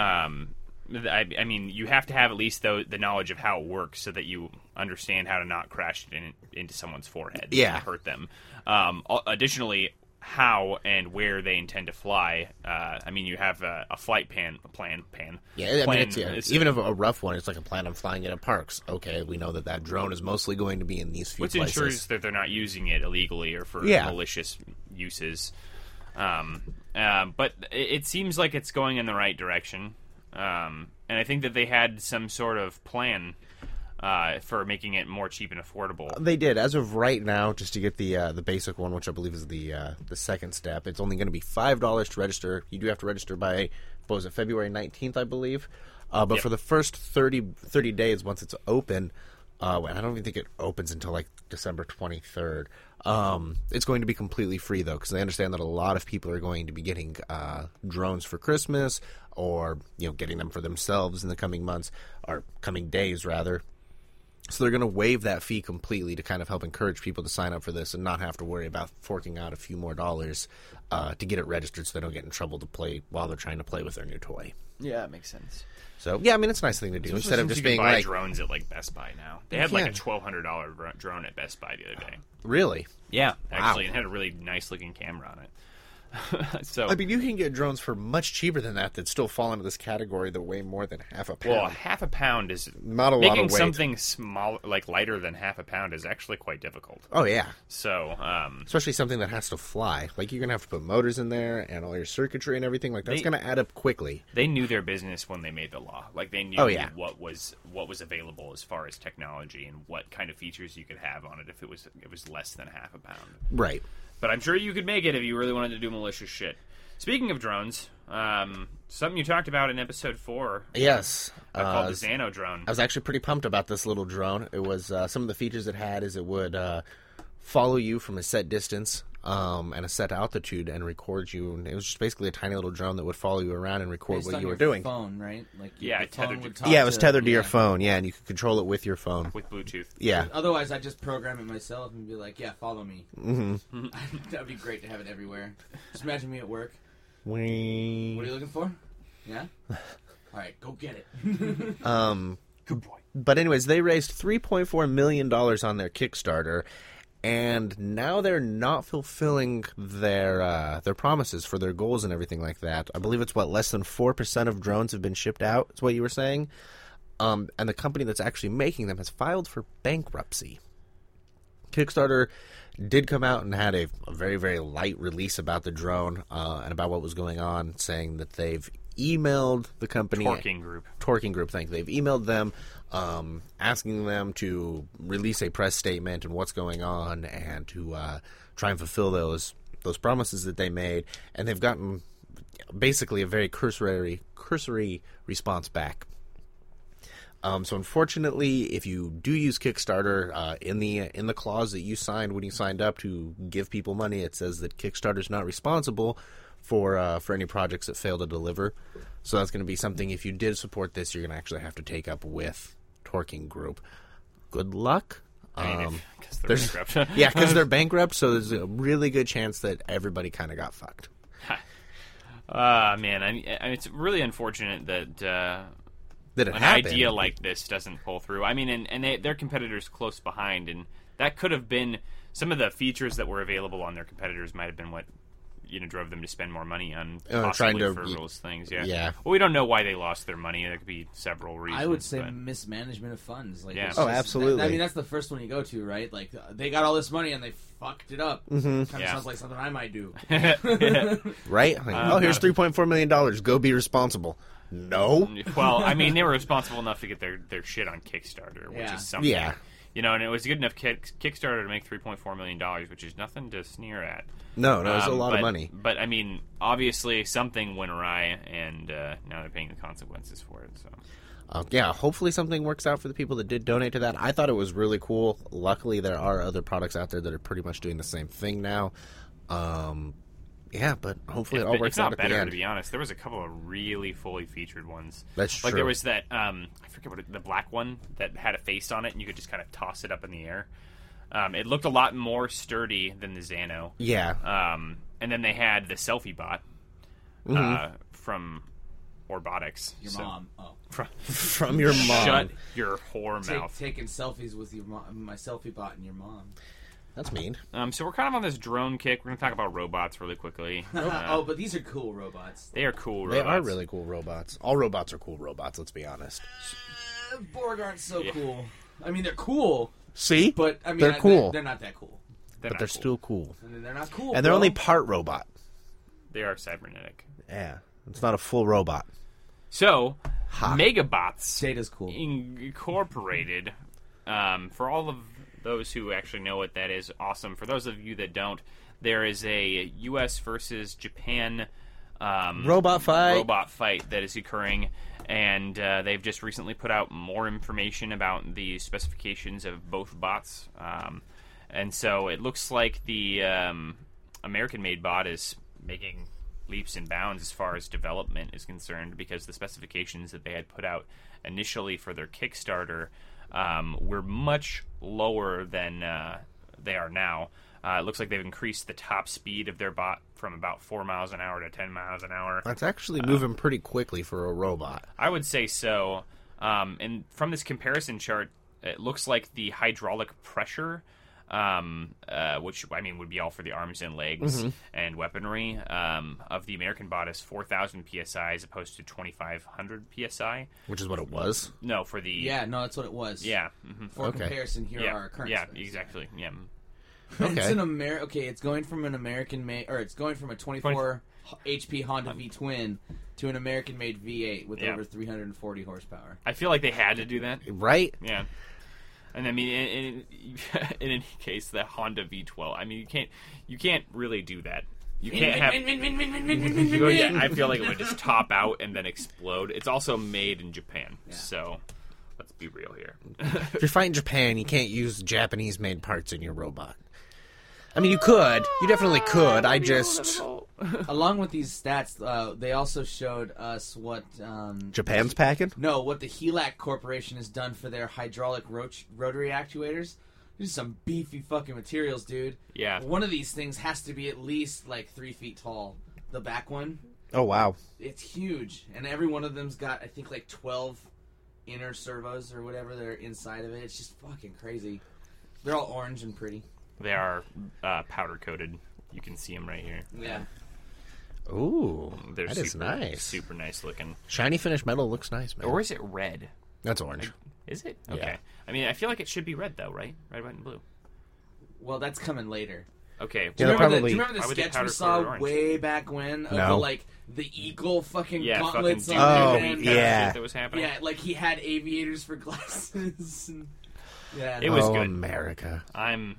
Speaker 3: I mean, you have to have at least the knowledge of how it works so that you understand how to not crash it into someone's forehead
Speaker 4: Yeah.
Speaker 3: and hurt them. Additionally, how and where they intend to fly. I mean, you have a flight plan.
Speaker 4: Yeah, I mean, it's,
Speaker 3: It's-
Speaker 4: even if a rough one, it's like a plan on flying it at parks. Okay, we know that drone is mostly going to be in these few
Speaker 3: which
Speaker 4: places.
Speaker 3: ensures that they're not using it illegally or for
Speaker 4: Yeah.
Speaker 3: malicious uses. But it seems like it's going in the right direction, and I think that they had some sort of plan for making it more cheap and affordable.
Speaker 4: They did. As of right now, just to get the basic one, which I believe is the second step, it's only going to be $5 to register. You do have to register by, what was it, February 19th, I believe. But
Speaker 3: Yep.
Speaker 4: for the first 30 days, once it's open, I don't even think it opens until like December 23rd. It's going to be completely free, though, because they understand that a lot of people are going to be getting drones for Christmas or, getting them for themselves in the coming months, or coming days, rather. So they're going to waive that fee completely to kind of help encourage people to sign up for this and not have to worry about forking out a few more dollars to get it registered so they don't get in trouble to play while they're trying to play with their new toy.
Speaker 3: Yeah, that makes sense.
Speaker 4: So, yeah, I mean, it's a nice thing to do. Instead of just
Speaker 3: you
Speaker 4: being
Speaker 3: can buy
Speaker 4: like,
Speaker 3: drones at like Best Buy now. They had like a
Speaker 4: can.
Speaker 3: $1,200 drone at Best Buy the other day.
Speaker 4: really?
Speaker 3: Yeah, actually, it had a really nice looking camera on it. So,
Speaker 4: I mean, you can get drones for much cheaper than that still fall into this category that weigh more than half a pound.
Speaker 3: well, half a pound is
Speaker 4: Not a lot
Speaker 3: making
Speaker 4: of weight.
Speaker 3: something small, like lighter than half a pound, is actually quite difficult.
Speaker 4: Oh, yeah.
Speaker 3: So,
Speaker 4: Especially something that has to fly. Like, you're going to have to put motors in there and all your circuitry and everything. Like, that's
Speaker 3: They-
Speaker 4: going to add up quickly.
Speaker 3: they knew their business when they made the law. Like they knew
Speaker 4: Oh, yeah.
Speaker 3: what was available as far as technology and what kind of features you could have on it if it was less than half a pound.
Speaker 4: Right.
Speaker 3: But I'm sure you could make it if you really wanted to do malicious shit. Speaking of drones, something you talked about in episode 4
Speaker 4: Yes.
Speaker 3: called the Xano drone.
Speaker 4: I was actually pretty pumped about this little drone. It was some of the features it had is it would follow you from a set distance and a set altitude and record you. And it was just basically a tiny little drone that would follow you around and record
Speaker 5: Based
Speaker 4: what
Speaker 5: on
Speaker 4: you were
Speaker 5: your
Speaker 4: doing.
Speaker 5: phone, right? Like
Speaker 3: Yeah,
Speaker 5: the phone
Speaker 3: tethered
Speaker 5: would
Speaker 3: to-
Speaker 5: talk
Speaker 4: Yeah, it was tethered to your
Speaker 5: yeah.
Speaker 4: phone. Yeah, and you could control it with your phone.
Speaker 3: With Bluetooth.
Speaker 4: Yeah.
Speaker 5: Otherwise, I just program it myself and be like, "Yeah, follow me." Mm-hmm. That'd be great to have it everywhere. Just imagine me at work. What are you looking for? Yeah. All right, go get it.
Speaker 3: Good boy.
Speaker 4: But anyways, they raised $3.4 million on their Kickstarter, and now they're not fulfilling their promises for their goals and everything like that. I believe it's less than 4% of drones have been shipped out. Is what you were saying. And the company that's actually making them has filed for bankruptcy. Kickstarter did come out and had a very, very light release about the drone and about what was going on, saying that they've emailed the company.
Speaker 3: Torquing Group.
Speaker 4: Torquing Group, thank you. They've emailed them asking them to release a press statement and what's going on and to try and fulfill those promises that they made. And they've gotten basically a very cursory response back. So unfortunately, if you do use Kickstarter, in the clause that you signed when you signed up to give people money, it says that Kickstarter's not responsible for any projects that fail to deliver. So that's going to be something, if you did support this, you're going to actually have to take up with Torquing Group. Good luck.
Speaker 3: Because they're bankrupt.
Speaker 4: Yeah, because they're bankrupt, so there's a really good chance that everybody kind of got fucked.
Speaker 3: Man, I mean, it's really unfortunate that
Speaker 4: That it
Speaker 3: an
Speaker 4: happened.
Speaker 3: idea like this doesn't pull through. I mean, and their competitors close behind, and that could have been some of the features that were available on their competitors might have been what drove them to spend more money on
Speaker 4: trying
Speaker 3: possibly
Speaker 4: to-
Speaker 3: frivolous things. Yeah.
Speaker 4: yeah.
Speaker 3: Well, we don't know why they lost their money. There could be several reasons.
Speaker 5: I would say
Speaker 3: but-
Speaker 5: mismanagement of funds. Like,
Speaker 3: Yeah.
Speaker 5: it's
Speaker 4: Oh,
Speaker 5: just-
Speaker 4: absolutely.
Speaker 5: I mean, that's the first one you go to, right? Like, they got all this money and they fucked it up. Kind of
Speaker 3: Yeah.
Speaker 5: sounds like something I might do.
Speaker 4: Right? Like, here's $3.4 million. Go be responsible. No.
Speaker 3: Well, I mean, they were responsible enough to get their shit on Kickstarter, which
Speaker 5: Yeah.
Speaker 3: is something.
Speaker 4: Yeah.
Speaker 3: And it was good enough Kickstarter to make $3.4 million, which is nothing to sneer at.
Speaker 4: No, it's a lot of
Speaker 3: but-
Speaker 4: money.
Speaker 3: But, I mean, obviously something went awry, and now they're paying the consequences for it. So
Speaker 4: Yeah, hopefully something works out for the people that did donate to that. I thought it was really cool. Luckily, there are other products out there that are pretty much doing the same thing now. Yeah, but hopefully it all works
Speaker 3: it's not
Speaker 4: out at
Speaker 3: better,
Speaker 4: the
Speaker 3: to
Speaker 4: end.
Speaker 3: be honest. There was a couple of really fully featured ones.
Speaker 4: That's
Speaker 3: Like
Speaker 4: true.
Speaker 3: there was that, I forget the black one that had a face on it, and you could just kind of toss it up in the air. It looked a lot more sturdy than the Xano.
Speaker 4: Yeah.
Speaker 3: And then they had the selfie bot from Orbotics.
Speaker 5: Your
Speaker 3: So-
Speaker 5: mom. Oh.
Speaker 4: From your mom.
Speaker 3: Shut your whore mouth.
Speaker 5: Taking selfies with your mom, my selfie bot and your mom.
Speaker 4: That's mean.
Speaker 3: So we're kind of on this drone kick. We're going to talk about robots really quickly.
Speaker 5: Oh, but these are cool robots.
Speaker 3: They are cool
Speaker 4: They
Speaker 3: robots.
Speaker 4: are really cool robots. All robots are cool robots, let's be honest.
Speaker 5: Borg aren't so
Speaker 3: Yeah.
Speaker 5: cool. I mean, they're cool,
Speaker 4: See?
Speaker 5: but I mean,
Speaker 4: They're cool.
Speaker 5: They're not that cool.
Speaker 3: They're
Speaker 4: But
Speaker 3: not
Speaker 4: they're
Speaker 3: cool.
Speaker 4: still cool.
Speaker 5: And they're not cool.
Speaker 4: And they're
Speaker 5: bro.
Speaker 4: only part robot.
Speaker 3: They are cybernetic.
Speaker 4: Yeah. It's not a full robot.
Speaker 3: So,
Speaker 4: Ha.
Speaker 3: Megabots
Speaker 5: Data's cool.
Speaker 3: Incorporated For all of those who actually know what that is, awesome. For those of you that don't, there is a U.S. versus Japan
Speaker 4: robot fight
Speaker 3: that is occurring, and they've just recently put out more information about the specifications of both bots. And so it looks like the American-made bot is making leaps and bounds as far as development is concerned, because the specifications that they had put out initially for their Kickstarter were much lower than they are now. It looks like they've increased the top speed of their bot from about 4 miles an hour to 10 miles an hour.
Speaker 4: That's actually moving pretty quickly for a robot.
Speaker 3: I would say so. And from this comparison chart, it looks like the hydraulic pressure, which I mean would be all for the arms and legs and weaponry, of the American bot is 4,000 psi as opposed to 2,500 psi.
Speaker 4: Which is what it was?
Speaker 3: No, for the...
Speaker 5: Yeah, no, that's what it was.
Speaker 3: Yeah.
Speaker 5: For comparison, here are our current
Speaker 3: Yeah,
Speaker 5: specs.
Speaker 3: exactly. Yeah.
Speaker 5: It's an it's going from an American-made, or it's going from a 24 HP Honda V-twin to an American-made V8 with over 340 horsepower.
Speaker 3: I feel like they had to do that.
Speaker 4: Right?
Speaker 3: Yeah. And I mean, in any case, the Honda V12. I mean, you can't really do that. You can't have. Yeah, I feel like it would just top out and then explode. It's also made in Japan, so let's be real here.
Speaker 4: If you're fighting Japan, you can't use Japanese-made parts in your robot. I mean, you could. You definitely could. I just...
Speaker 5: Along with these stats, they also showed us what...
Speaker 4: Japan's packing?
Speaker 5: No, what the Helac Corporation has done for their hydraulic rotary actuators. These are some beefy fucking materials, dude.
Speaker 3: Yeah.
Speaker 5: One of these things has to be at least, 3 feet tall. The back one.
Speaker 4: Oh, wow.
Speaker 5: It's huge. And every one of them's got, I think, 12 inner servos or whatever that are inside of it. It's just fucking crazy. They're all orange and pretty.
Speaker 3: They are powder-coated. You can see them right here.
Speaker 5: Yeah.
Speaker 4: Ooh,
Speaker 3: They're
Speaker 4: that
Speaker 3: super,
Speaker 4: is nice.
Speaker 3: Super nice looking.
Speaker 4: Shiny finished metal looks nice, man.
Speaker 3: Or is it red?
Speaker 4: That's orange.
Speaker 3: Is it? Okay.
Speaker 4: Yeah.
Speaker 3: I mean, I feel like it should be red, though, right? Red, white, and blue.
Speaker 5: Well, that's coming later.
Speaker 3: Okay.
Speaker 5: Do you
Speaker 4: Yeah,
Speaker 5: remember
Speaker 4: probably-
Speaker 5: the
Speaker 3: Why would they
Speaker 5: sketch we
Speaker 3: powder
Speaker 5: saw
Speaker 3: coat orange?
Speaker 5: way back when of
Speaker 4: No.
Speaker 5: the eagle fucking
Speaker 3: Yeah,
Speaker 5: gauntlets
Speaker 3: fucking
Speaker 5: on
Speaker 4: Oh,
Speaker 5: their hand?
Speaker 4: yeah.
Speaker 3: shit that was happening.
Speaker 5: Yeah, he had aviators for glasses. And, yeah.
Speaker 3: It was
Speaker 4: oh,
Speaker 3: good.
Speaker 4: America.
Speaker 3: I'm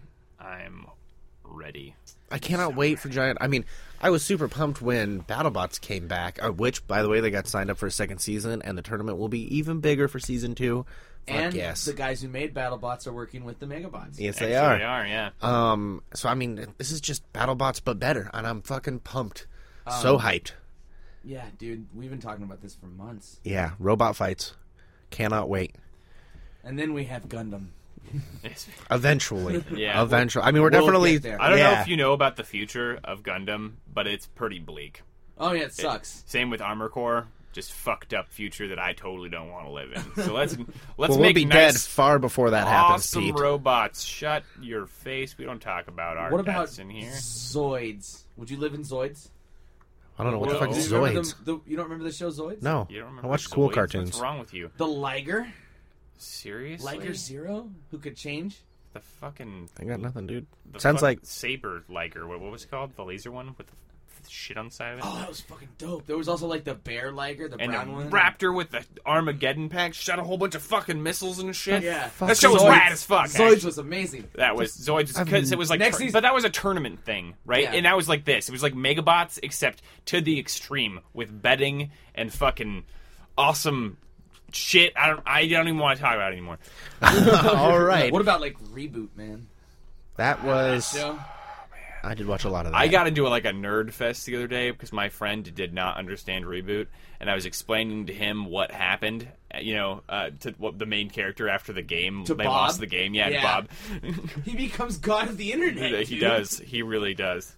Speaker 3: ready.
Speaker 4: I cannot wait for Giant. I mean, I was super pumped when BattleBots came back, which, by the way, they got signed up for a second season, and the tournament will be even bigger for season 2. Fuck
Speaker 5: and
Speaker 4: yes.
Speaker 5: the guys who made BattleBots are working with the Megabots.
Speaker 4: Yes,
Speaker 3: Actually,
Speaker 4: they are.
Speaker 3: They are, yeah.
Speaker 4: So, I mean, this is just BattleBots, but better, and I'm fucking pumped. So hyped.
Speaker 5: Yeah, dude, we've been talking about this for months.
Speaker 4: Yeah, robot fights. Cannot wait.
Speaker 5: And then we have Gundam.
Speaker 4: Eventually.
Speaker 3: Yeah.
Speaker 4: Eventually. I mean, we're
Speaker 5: We'll
Speaker 4: definitely...
Speaker 5: get there.
Speaker 3: I don't know
Speaker 4: yeah.
Speaker 3: if you know about the future of Gundam, but it's pretty bleak.
Speaker 5: Oh, yeah, it sucks.
Speaker 3: Same with Armor Core. Just fucked up future that I totally don't want to live in. So let's
Speaker 4: Well, we'll
Speaker 3: make
Speaker 4: be
Speaker 3: nice,
Speaker 4: dead far before that happens,
Speaker 3: awesome
Speaker 4: Pete.
Speaker 3: robots. Shut your face. We don't talk about our
Speaker 5: What about
Speaker 3: deaths in here.
Speaker 5: Zoids? Would you live in Zoids?
Speaker 4: I don't know what the
Speaker 3: Well,
Speaker 4: fuck is
Speaker 5: Do you remember
Speaker 4: Zoids.
Speaker 5: you don't remember the show Zoids?
Speaker 4: No.
Speaker 3: You don't remember
Speaker 4: I watched
Speaker 3: Zoids?
Speaker 4: cool cartoons.
Speaker 3: What's wrong with you?
Speaker 5: The Liger?
Speaker 3: Seriously?
Speaker 5: Liger Zero? Who could change?
Speaker 3: The fucking...
Speaker 4: I got nothing, dude.
Speaker 3: The
Speaker 4: Sounds like...
Speaker 3: Saber Liger. What was it called? The laser one with the shit on the side of it?
Speaker 5: Oh, that was fucking dope. There was also the Bear Liger, the
Speaker 3: And
Speaker 5: brown
Speaker 3: the
Speaker 5: one.
Speaker 3: Raptor with the Armageddon pack shot a whole bunch of fucking missiles and shit.
Speaker 5: Yeah.
Speaker 3: That show was
Speaker 5: Zoids.
Speaker 3: rad as fuck.
Speaker 5: Zoids
Speaker 3: actually.
Speaker 5: was amazing.
Speaker 3: That was Zoids because it was like,
Speaker 5: Next season-
Speaker 3: but that was a tournament thing, right?
Speaker 5: Yeah.
Speaker 3: And that was like this. It was like Megabots, except to the extreme with betting and fucking awesome shit. I don't even want to talk about it anymore.
Speaker 4: All right.
Speaker 5: What about Reboot, man?
Speaker 4: That was...
Speaker 5: Show?
Speaker 4: I did watch a lot of that.
Speaker 3: I got into a nerd fest the other day because my friend did not understand Reboot, and I was explaining to him what happened. To what the main character after the game,
Speaker 5: To
Speaker 3: they
Speaker 5: Bob?
Speaker 3: lost the game. Yeah,
Speaker 5: Yeah.
Speaker 3: Bob.
Speaker 5: He becomes god of the internet.
Speaker 3: He
Speaker 5: dude.
Speaker 3: does. He really does.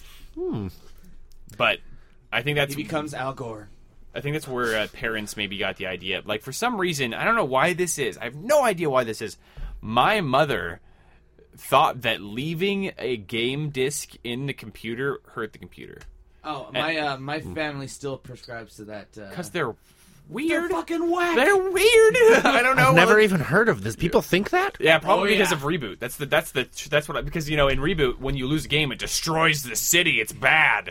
Speaker 3: But I think that's
Speaker 5: He becomes Al Gore.
Speaker 3: I think that's where parents maybe got the idea. For some reason, I don't know why this is. I have no idea why this is. My mother thought that leaving a game disc in the computer hurt the computer.
Speaker 5: Oh, my family still prescribes to that.
Speaker 3: Because they're
Speaker 5: They're
Speaker 3: weird.
Speaker 5: fucking whack.
Speaker 3: They're weird. I don't know.
Speaker 4: I've never even heard of this. People think that?
Speaker 3: Yeah, probably
Speaker 5: Oh,
Speaker 3: because
Speaker 5: yeah.
Speaker 3: of Reboot. That's what because in Reboot when you lose a game it destroys the city. It's bad.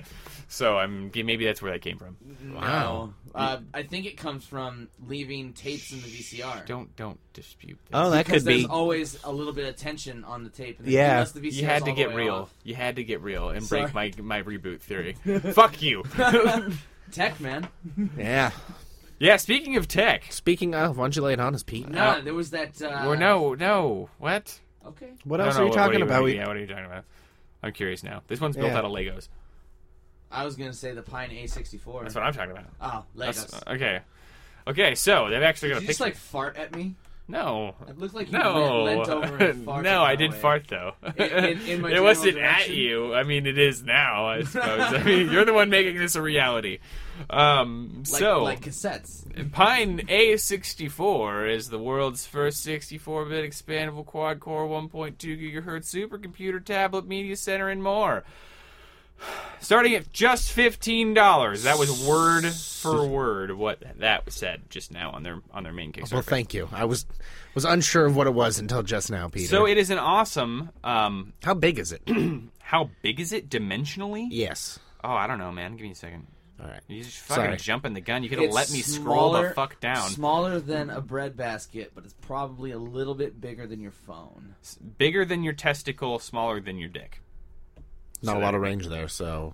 Speaker 3: So maybe that's where that came from.
Speaker 5: No. I think it comes from leaving tapes in the VCR.
Speaker 3: Don't dispute that.
Speaker 4: Oh, that
Speaker 5: Because
Speaker 4: could be.
Speaker 5: there's always a little bit of tension on the tape. And
Speaker 4: Yeah.
Speaker 5: unless the VCR
Speaker 3: You had to
Speaker 5: all the
Speaker 3: get
Speaker 5: way
Speaker 3: real.
Speaker 5: off.
Speaker 3: You had to get real and
Speaker 5: Sorry.
Speaker 3: break my reboot theory. Fuck you.
Speaker 5: Tech, man.
Speaker 4: Yeah.
Speaker 3: Yeah, speaking of tech.
Speaker 4: Speaking of, why don't you lay it on us, Pete?
Speaker 5: No, there was that.
Speaker 3: No. What?
Speaker 5: Okay.
Speaker 4: What
Speaker 3: No,
Speaker 4: else
Speaker 3: no,
Speaker 4: are you talking about?
Speaker 3: Yeah, what are you talking about? I'm curious now. This one's built
Speaker 4: Yeah.
Speaker 3: out of Legos.
Speaker 5: I was gonna say the Pine A64.
Speaker 3: That's what I'm talking about.
Speaker 5: Oh, Legos.
Speaker 3: That's, okay. Okay, so they've actually got
Speaker 5: Did
Speaker 3: a
Speaker 5: you just
Speaker 3: picture.
Speaker 5: like fart at me?
Speaker 3: No.
Speaker 5: It looked like you
Speaker 3: No.
Speaker 5: leant over and farted.
Speaker 3: No, I did fart though.
Speaker 5: In my
Speaker 3: it wasn't
Speaker 5: general
Speaker 3: at
Speaker 5: direction?
Speaker 3: you. I mean, it is now. I suppose. I mean, you're the one making this a reality.
Speaker 5: Like cassettes.
Speaker 3: Pine A64 is the world's first 64-bit expandable quad-core 1.2 gigahertz supercomputer, tablet, media center, and more. Starting at just $15. That was word for word what that said just now on their main Kickstarter.
Speaker 4: Well, thank you. I was unsure of what it was until just now, Peter.
Speaker 3: So it is an awesome.
Speaker 4: How big is it?
Speaker 3: How big is it dimensionally?
Speaker 4: Yes.
Speaker 3: Oh, I don't know, man. Give me a second.
Speaker 4: All right.
Speaker 3: You just fucking
Speaker 4: Sorry.
Speaker 3: jumping the gun. You could have
Speaker 5: It's
Speaker 3: let me scroll the
Speaker 5: smaller-
Speaker 3: fuck down.
Speaker 5: Smaller than a bread basket, but it's probably a little bit bigger than your phone.
Speaker 3: Bigger than your testicle, smaller than your dick.
Speaker 4: Not
Speaker 3: So
Speaker 4: a lot
Speaker 3: there-
Speaker 4: of range there, so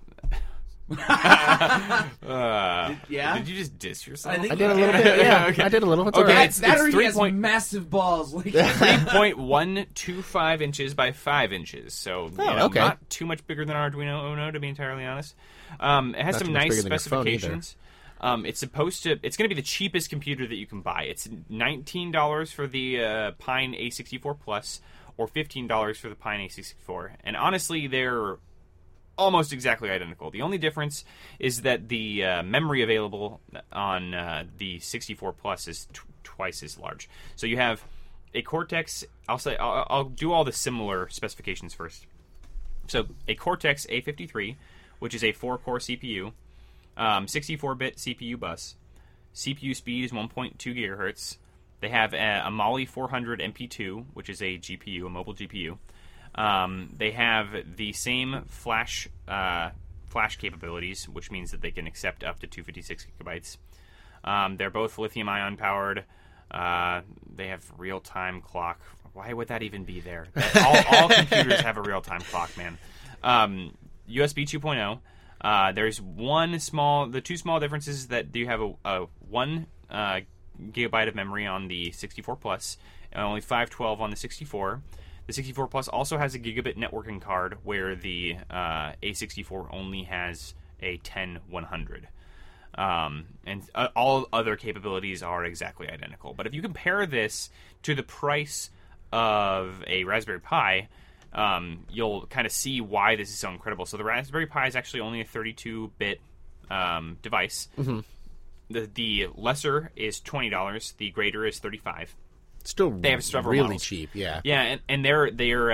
Speaker 5: Yeah?
Speaker 3: Did you just diss yourself?
Speaker 5: I think
Speaker 4: I did a little bit. Yeah,
Speaker 3: Okay.
Speaker 4: I did a little. It's
Speaker 3: Okay,
Speaker 4: all right.
Speaker 3: it's
Speaker 5: that or he
Speaker 3: 3
Speaker 5: has
Speaker 3: point-
Speaker 5: massive balls. Like
Speaker 3: 3.125 inches by 5 inches. So,
Speaker 4: okay.
Speaker 3: not too much bigger than Arduino Uno, to be entirely honest. It has
Speaker 4: Not
Speaker 3: some
Speaker 4: too much
Speaker 3: nice
Speaker 4: bigger than your phone either.
Speaker 3: specifications. It's going to be the cheapest computer that you can buy. It's $19 for the Pine A64 Plus, or $15 for the Pine A64. And honestly, they're almost exactly identical. The only difference is that the memory available on the 64 Plus is twice as large. So you have a Cortex. I'll do all the similar specifications first. So a Cortex A53, which is a 4-core CPU, 64-bit CPU bus. CPU speed is 1.2 gigahertz. They have a Mali 400 MP2, which is a GPU, a mobile GPU. They have the same flash capabilities, which means that they can accept up to 256 gigabytes. They're both lithium-ion powered. They have real-time clock. Why would that even be there? All computers have a real-time clock, man. USB 2.0. There's the two small differences is that you have a 1 gigabyte of memory on the 64 Plus, and only 512 on the 64. The 64 Plus also has a gigabit networking card, where the A64 only has a 10100. And all other capabilities are exactly identical. But if you compare this to the price of a Raspberry Pi, you'll kind of see why this is so incredible. So the Raspberry Pi is actually only a 32-bit device.
Speaker 4: Mm-hmm.
Speaker 3: The lesser is $20. The greater is $35.
Speaker 4: Still,
Speaker 3: They have several
Speaker 4: really
Speaker 3: models.
Speaker 4: cheap. Yeah.
Speaker 3: Yeah, and their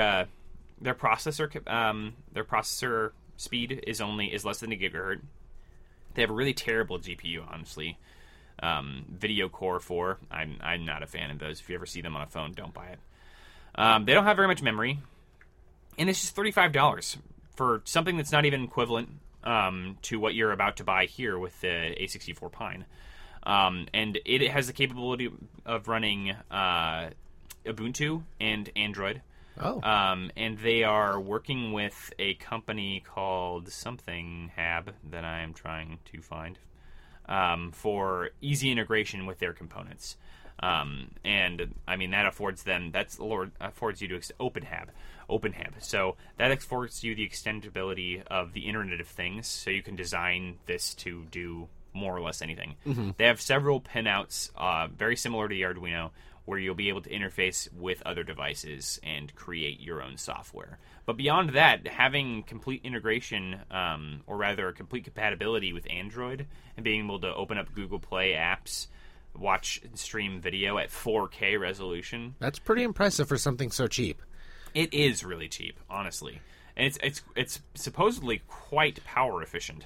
Speaker 3: processor speed is less than a gigahertz. They have a really terrible GPU, honestly. Video Core 4. I'm not a fan of those. If you ever see them on a phone, don't buy it. They don't have very much memory, and it's just $35 for something that's not even equivalent to what you're about to buy here with the A64 Pine. And it has the capability of running Ubuntu and Android.
Speaker 4: Oh.
Speaker 3: And they are working with a company called something Hab that I am trying to find for easy integration with their components. And I mean that affords you to OpenHab. So that affords you the extendability of the Internet of Things, so you can design this to do more or less anything. Mm-hmm. They have several pinouts, very similar to the Arduino, where you'll be able to interface with other devices and create your own software. But beyond that, having complete integration, or rather complete compatibility with Android, and being able to open up Google Play apps, watch and stream video at 4K resolution.
Speaker 4: That's pretty impressive for something so cheap.
Speaker 3: It is really cheap, honestly. And it's supposedly quite power efficient.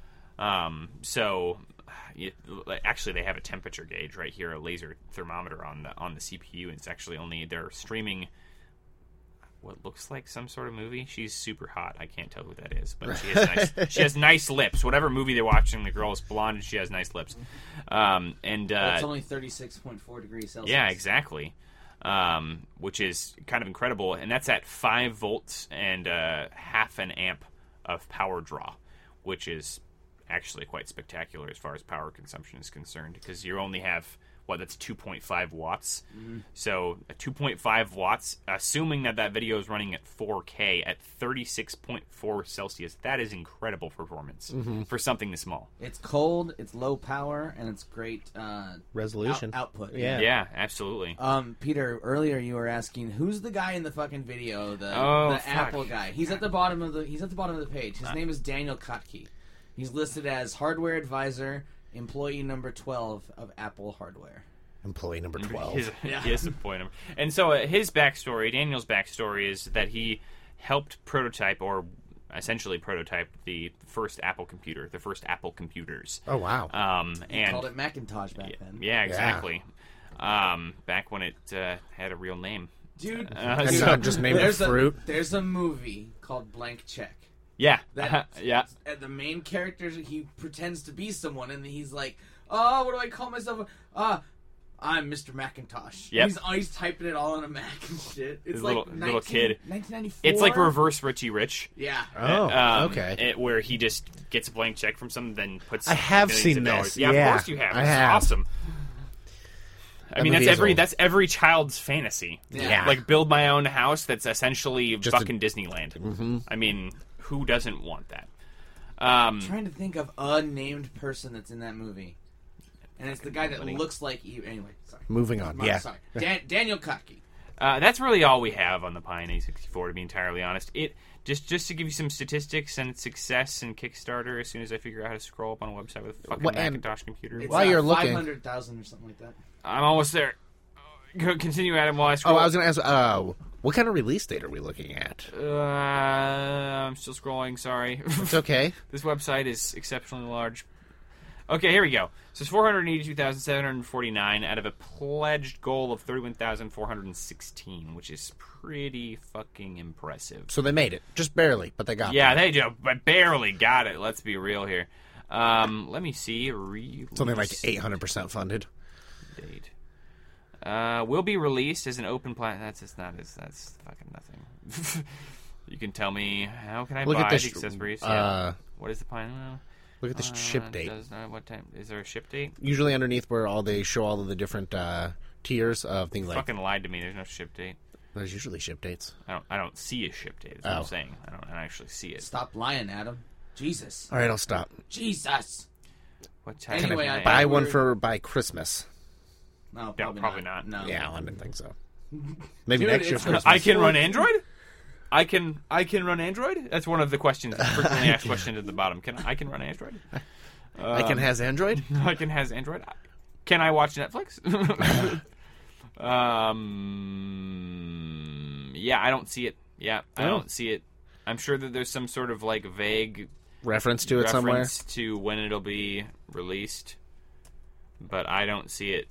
Speaker 3: Actually, they have a temperature gauge right here, a laser thermometer on the CPU. It's actually only they're streaming. what looks like some sort of movie. She's super hot. I can't tell who that is, but she has nice lips. Whatever movie they're watching, the girl is blonde and she has nice lips.
Speaker 5: It's only 36.4 degrees Celsius.
Speaker 3: Yeah, exactly. Which is kind of incredible, and that's at 5 volts and half an amp of power draw, which is actually quite spectacular as far as power consumption is concerned, because you only have that's 2.5 watts. So 2.5 watts, assuming that video is running at 4K at 36.4 Celsius, that is incredible performance for something this small.
Speaker 5: It's cold, it's low power, and it's great
Speaker 4: resolution
Speaker 5: output.
Speaker 3: Yeah, absolutely.
Speaker 5: Peter, earlier you were asking who's the guy in the fucking video, the
Speaker 3: fuck.
Speaker 5: Apple guy. He's at the bottom of the page. His name is Daniel Kotke. He's listed as hardware advisor, employee number 12 of Apple Hardware.
Speaker 4: Employee number 12.
Speaker 3: He is employee number. And so his backstory, Daniel's backstory, is that he helped prototype, or essentially prototype, the first Apple computer, the first Apple computers.
Speaker 4: Oh, wow.
Speaker 5: He called it Macintosh back then.
Speaker 3: Yeah, exactly. Back when it had a real name.
Speaker 5: Dude,
Speaker 4: and not just named a fruit.
Speaker 5: There's a movie called Blank Check.
Speaker 3: Yeah.
Speaker 5: Yeah. And the main character, he pretends to be someone, and he's like, "Oh, what do I call myself? I'm Mr. Macintosh."
Speaker 3: Yep.
Speaker 5: He's typing it all on a Mac and shit. It's
Speaker 3: His
Speaker 5: like
Speaker 3: little kid.
Speaker 5: 1994.
Speaker 3: It's like reverse Richie Rich.
Speaker 5: Yeah.
Speaker 4: Oh, okay.
Speaker 3: Where he just gets a blank check from someone, then puts.
Speaker 4: I have
Speaker 3: millions
Speaker 4: seen
Speaker 3: of
Speaker 4: this.
Speaker 3: dollars. Yeah,
Speaker 4: Yeah,
Speaker 3: of course you have.
Speaker 4: I
Speaker 3: It's
Speaker 4: have.
Speaker 3: awesome. I mean, that's every child's fantasy.
Speaker 5: Yeah.
Speaker 3: Like build my own house that's essentially
Speaker 4: Just
Speaker 3: fucking Disneyland. I mean, who doesn't want that?
Speaker 5: I'm trying to think of a named person that's in that movie. And it's the guy that looks like you. Anyway, sorry.
Speaker 4: Moving on, yeah.
Speaker 5: Sorry. Daniel Kotke.
Speaker 3: That's really all we have on the Pi and A64, to be entirely honest. Just to give you some statistics and success and Kickstarter, as soon as I figure out how to scroll up on a website with a fucking Macintosh computer.
Speaker 5: It's
Speaker 4: While you're looking,
Speaker 5: 500,000 or something like that.
Speaker 3: I'm almost there. Continue, Adam, while I scroll.
Speaker 4: Oh, I was going to ask, what kind of release date are we looking at?
Speaker 3: I'm still scrolling, sorry.
Speaker 4: It's okay.
Speaker 3: This website is exceptionally large. Okay, here we go. So it's 482,749 out of a pledged goal of 31,416, which is pretty fucking impressive.
Speaker 4: So they made it. Just barely, but they got it.
Speaker 3: Yeah, they do, but barely got it. Let's be real here. Let me see.
Speaker 4: Something like 800% funded.
Speaker 3: Date. Will be released as an open platform. That's fucking nothing. You can tell me, how can I
Speaker 4: Look
Speaker 3: buy
Speaker 4: at this,
Speaker 3: the accessories? What is the plan?
Speaker 4: Look at this ship date.
Speaker 3: What time? Is there a ship date?
Speaker 4: Usually underneath where they show all of the different tiers of things like...
Speaker 3: Fucking lied to me. There's no ship date.
Speaker 4: There's usually ship dates.
Speaker 3: I don't see a ship date. That's what I'm saying. I don't actually see it.
Speaker 5: Stop lying, Adam. Jesus.
Speaker 4: All right, I'll stop.
Speaker 5: Jesus.
Speaker 3: What time?
Speaker 5: Anyway,
Speaker 3: can
Speaker 5: I
Speaker 4: Buy one by Christmas.
Speaker 5: No,
Speaker 3: probably not.
Speaker 5: No.
Speaker 4: Yeah, I didn't think so. Maybe
Speaker 5: Dude,
Speaker 4: next year
Speaker 5: it's-
Speaker 4: Christmas.
Speaker 3: I can run Android. I can run Android. That's one of the questions. Frequently asked questions at the bottom. I can run Android.
Speaker 4: I can has Android?
Speaker 3: I can has Android. Can I watch Netflix? Yeah, I don't see it. Yeah, I don't see it. I'm sure that there's some sort of like vague
Speaker 4: Reference to it somewhere?
Speaker 3: reference to when it'll be released, but I don't see it.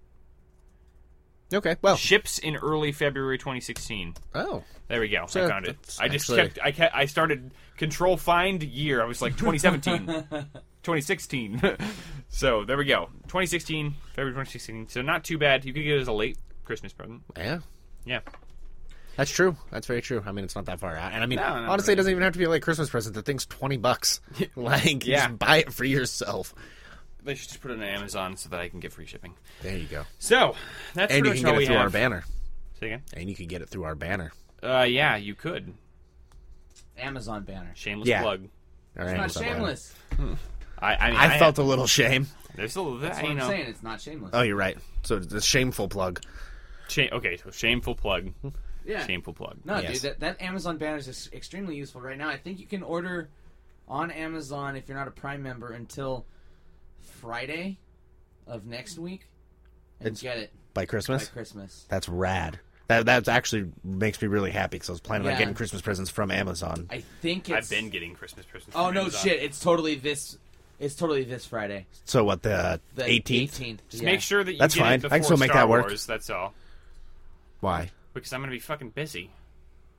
Speaker 4: Okay, well.
Speaker 3: Ships in early February 2016.
Speaker 4: Oh.
Speaker 3: There we go.
Speaker 4: So
Speaker 3: I found it.
Speaker 4: that's
Speaker 3: I just
Speaker 4: actually-
Speaker 3: I started control find year. I was like 2017, 2016. So there we go. 2016, February 2016. So not too bad. You could get it as a late Christmas present.
Speaker 4: Yeah.
Speaker 3: Yeah.
Speaker 4: That's true. That's very true. I mean, it's not that far out. And I mean,
Speaker 3: No, not
Speaker 4: honestly, it
Speaker 3: really.
Speaker 4: doesn't even have to be like Christmas present. The thing's $20. Like,
Speaker 3: Yeah.
Speaker 4: just buy it for yourself.
Speaker 3: They should just put it on Amazon so that I can get free shipping.
Speaker 4: There you go.
Speaker 3: So that's
Speaker 4: And you
Speaker 3: pretty
Speaker 4: can
Speaker 3: much all
Speaker 4: get
Speaker 3: we
Speaker 4: it through
Speaker 3: have.
Speaker 4: our banner.
Speaker 3: Say again.
Speaker 4: And you can get it through our banner.
Speaker 3: Yeah, you could.
Speaker 5: Amazon banner.
Speaker 3: Shameless
Speaker 4: Yeah.
Speaker 3: plug.
Speaker 4: Our
Speaker 5: It's not
Speaker 4: Amazon banner.
Speaker 5: shameless.
Speaker 3: I mean,
Speaker 4: I felt a little shame.
Speaker 3: there's a little
Speaker 5: That's
Speaker 3: that
Speaker 5: what
Speaker 3: you
Speaker 5: I'm
Speaker 3: know.
Speaker 5: saying. It's not shameless.
Speaker 4: Oh, you're right. So it's a shameful plug.
Speaker 3: Okay, so shameful plug.
Speaker 5: Yeah.
Speaker 3: Shameful plug.
Speaker 5: No,
Speaker 4: Yes.
Speaker 5: dude, that Amazon banner is extremely useful right now. I think you can order on Amazon if you're not a Prime member until Friday of next week and
Speaker 4: It's
Speaker 5: get it
Speaker 4: By
Speaker 5: by
Speaker 4: Christmas?
Speaker 5: Christmas.
Speaker 4: That's rad. That actually makes me really happy because I was planning on
Speaker 5: Yeah.
Speaker 4: getting Christmas presents from Amazon.
Speaker 5: I think it's...
Speaker 3: I've been getting Christmas presents.
Speaker 5: Oh,
Speaker 3: from
Speaker 5: no
Speaker 3: Amazon.
Speaker 5: shit. It's totally this Friday.
Speaker 4: So what, the
Speaker 5: The
Speaker 4: 18th?
Speaker 3: Just
Speaker 5: yeah.
Speaker 3: make sure that you
Speaker 4: That's
Speaker 3: get
Speaker 4: fine.
Speaker 3: it
Speaker 4: I can
Speaker 3: before
Speaker 4: still make
Speaker 3: Star
Speaker 4: that work.
Speaker 3: Wars, that's all.
Speaker 4: Why?
Speaker 3: Because I'm going to be fucking busy.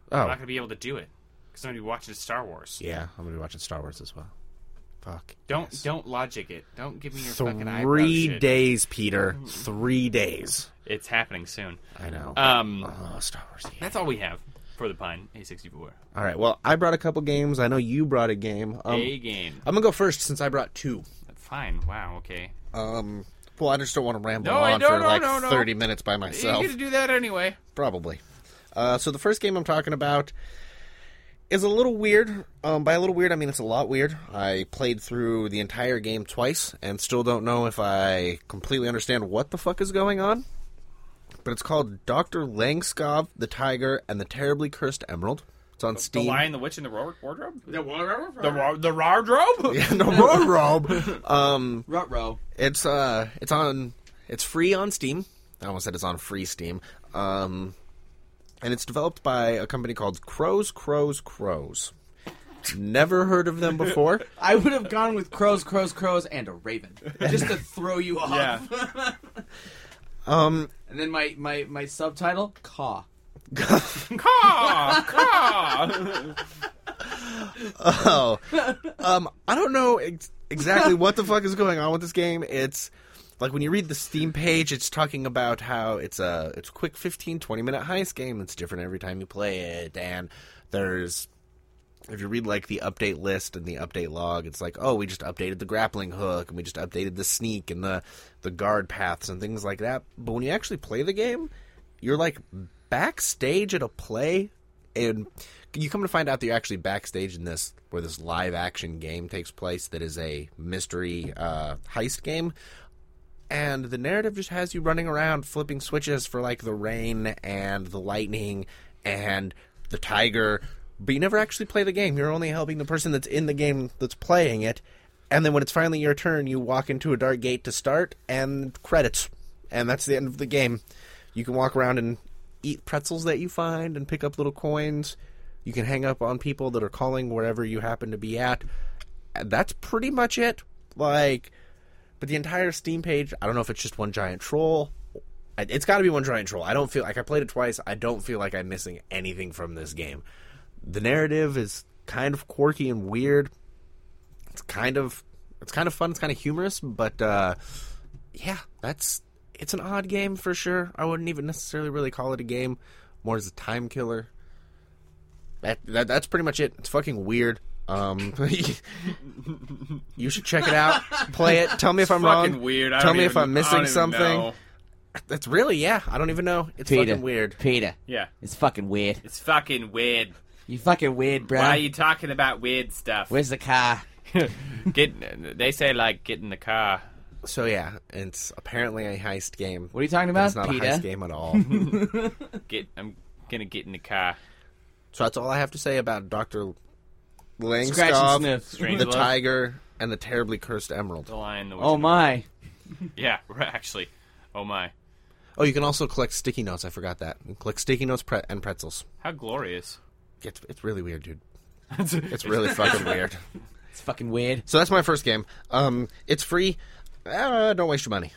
Speaker 3: I'm
Speaker 4: Oh.
Speaker 3: not going to be able to do it because I'm going to be watching Star Wars.
Speaker 4: Yeah, I'm gonna be watching Star Wars as well. Fuck.
Speaker 3: Don't logic it. Don't give me your fucking eyebrow
Speaker 4: 3
Speaker 3: shit.
Speaker 4: days, Peter. 3 days.
Speaker 3: It's happening soon.
Speaker 4: I know. Star Wars. Yeah.
Speaker 3: That's all we have for the Pine A64.
Speaker 4: All right. Well, I brought a couple games. I know you brought a game.
Speaker 3: A game.
Speaker 4: I'm gonna go first since I brought 2.
Speaker 3: Fine. Wow. Okay.
Speaker 4: Well, I just don't want to ramble
Speaker 3: No,
Speaker 4: on
Speaker 3: no,
Speaker 4: for
Speaker 3: no,
Speaker 4: like
Speaker 3: no, no.
Speaker 4: 30 minutes by myself.
Speaker 3: You get to do that anyway.
Speaker 4: Probably. So the first game I'm talking about is a little weird. By a little weird, I mean it's a lot weird. I played through the entire game twice and still don't know if I completely understand what the fuck is going on. But it's called Dr. Langskov, the Tiger, and the Terribly Cursed Emerald. It's on Steam.
Speaker 3: The Lion, the Witch, and the Wardrobe?
Speaker 5: The wardrobe?
Speaker 3: The wardrobe?
Speaker 4: Yeah, no, Rob.
Speaker 5: Ruh-roh.
Speaker 4: It's free on Steam. I almost said it's on free Steam. And it's developed by a company called Crows. Never heard of them before.
Speaker 5: I would have gone with crows, and a raven. Just to throw you off.
Speaker 3: Yeah.
Speaker 5: And then my subtitle, Caw.
Speaker 3: Caw! Caw!
Speaker 4: Oh. I don't know exactly what the fuck is going on with this game. It's like when you read the Steam page, it's talking about how it's a quick 15-20 minute heist game that's different every time you play it, and if you read like the update list and the update log, it's like, oh, we just updated the grappling hook and we just updated the sneak and the guard paths and things like that. But when you actually play the game, you're like backstage at a play, and you come to find out that you're actually backstage in this where this live action game takes place that is a mystery heist game. And the narrative just has you running around flipping switches for like the rain and the lightning and the tiger, but you never actually play the game. You're only helping the person that's in the game that's playing it. And then when it's finally your turn, you walk into a dark gate to start and credits. And that's the end of the game. You can walk around and eat pretzels that you find and pick up little coins. You can hang up on people that are calling wherever you happen to be at. And that's pretty much it. But the entire Steam page, I don't know if it's just one giant troll. It's got to be one giant troll. I don't feel like I played it twice. I don't feel like I'm missing anything from this game. The narrative is kind of quirky and weird. It's kind of fun. It's kind of humorous, but yeah, it's an odd game for sure. I wouldn't even necessarily really call it a game, more as a time killer. That's pretty much it. It's fucking weird. You should check it out. Play it. Tell me if I'm
Speaker 3: fucking
Speaker 4: wrong.
Speaker 3: weird.
Speaker 4: Tell me if I'm
Speaker 3: I
Speaker 4: missing
Speaker 3: don't even
Speaker 4: something.
Speaker 3: know.
Speaker 4: That's really, yeah. I don't even know. It's
Speaker 5: Peter.
Speaker 4: fucking weird.
Speaker 5: Peter.
Speaker 3: Yeah.
Speaker 5: It's fucking weird.
Speaker 3: It's fucking weird.
Speaker 5: You fucking weird, bro.
Speaker 3: Why are you talking about weird stuff?
Speaker 5: Where's the car?
Speaker 3: They say, like, get in the car.
Speaker 4: So yeah, it's apparently a heist game.
Speaker 5: What are you talking
Speaker 4: But
Speaker 5: about,
Speaker 4: it's not
Speaker 5: Peter?
Speaker 4: a heist game at all.
Speaker 3: I'm gonna get in the car.
Speaker 4: So that's all I have to say about Dr.
Speaker 5: Scratch and
Speaker 4: Langskov,
Speaker 5: sniff.
Speaker 4: the
Speaker 3: Strangelove.
Speaker 4: Tiger, and the Terribly Cursed Emerald.
Speaker 3: The Lion, the Witch.
Speaker 5: Oh
Speaker 3: and
Speaker 5: my.
Speaker 3: Yeah, right, actually. Oh my.
Speaker 4: Oh, you can also collect sticky notes. I forgot that. You can collect sticky notes and pretzels.
Speaker 3: How glorious.
Speaker 4: It's really weird, dude. It's really fucking weird.
Speaker 5: It's fucking weird.
Speaker 4: So that's my first game. It's free. Don't waste your money.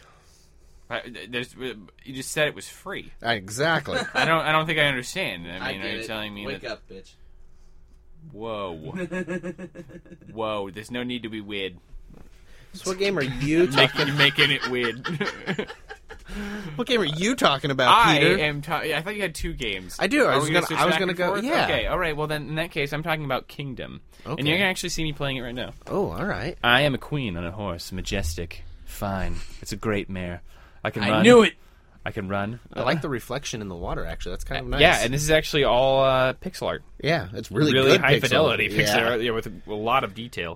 Speaker 3: You just said it was free.
Speaker 4: Exactly.
Speaker 3: I don't think I understand. I mean,
Speaker 5: get
Speaker 3: are you
Speaker 5: it.
Speaker 3: telling me
Speaker 5: Wake
Speaker 3: that?
Speaker 5: up, bitch.
Speaker 3: Whoa. Whoa, there's no need to be weird.
Speaker 4: So what game are you talking?
Speaker 3: You're making it weird.
Speaker 4: What game are you talking about, Peter?
Speaker 3: I thought you had two games.
Speaker 4: I do. I
Speaker 3: Are
Speaker 4: was
Speaker 3: we
Speaker 4: gonna-
Speaker 3: switch
Speaker 4: I was
Speaker 3: back
Speaker 4: gonna
Speaker 3: and
Speaker 4: go-
Speaker 3: forth?
Speaker 4: yeah.
Speaker 3: Okay. All right. Well, then in that case, I'm talking about Kingdom, and
Speaker 4: Okay.
Speaker 3: you're gonna actually see me playing it right now.
Speaker 4: Oh, all right.
Speaker 3: I am a queen on a horse, majestic, fine. It's a great mare. I can run.
Speaker 5: I knew it.
Speaker 3: I can run.
Speaker 4: I like the reflection in the water. Actually, that's kind of nice.
Speaker 3: Yeah, and this is actually all pixel art.
Speaker 4: yeah, it's really
Speaker 3: Really
Speaker 4: good
Speaker 3: high
Speaker 4: pixel.
Speaker 3: fidelity
Speaker 4: Yeah.
Speaker 3: pixel art, with a lot of detail.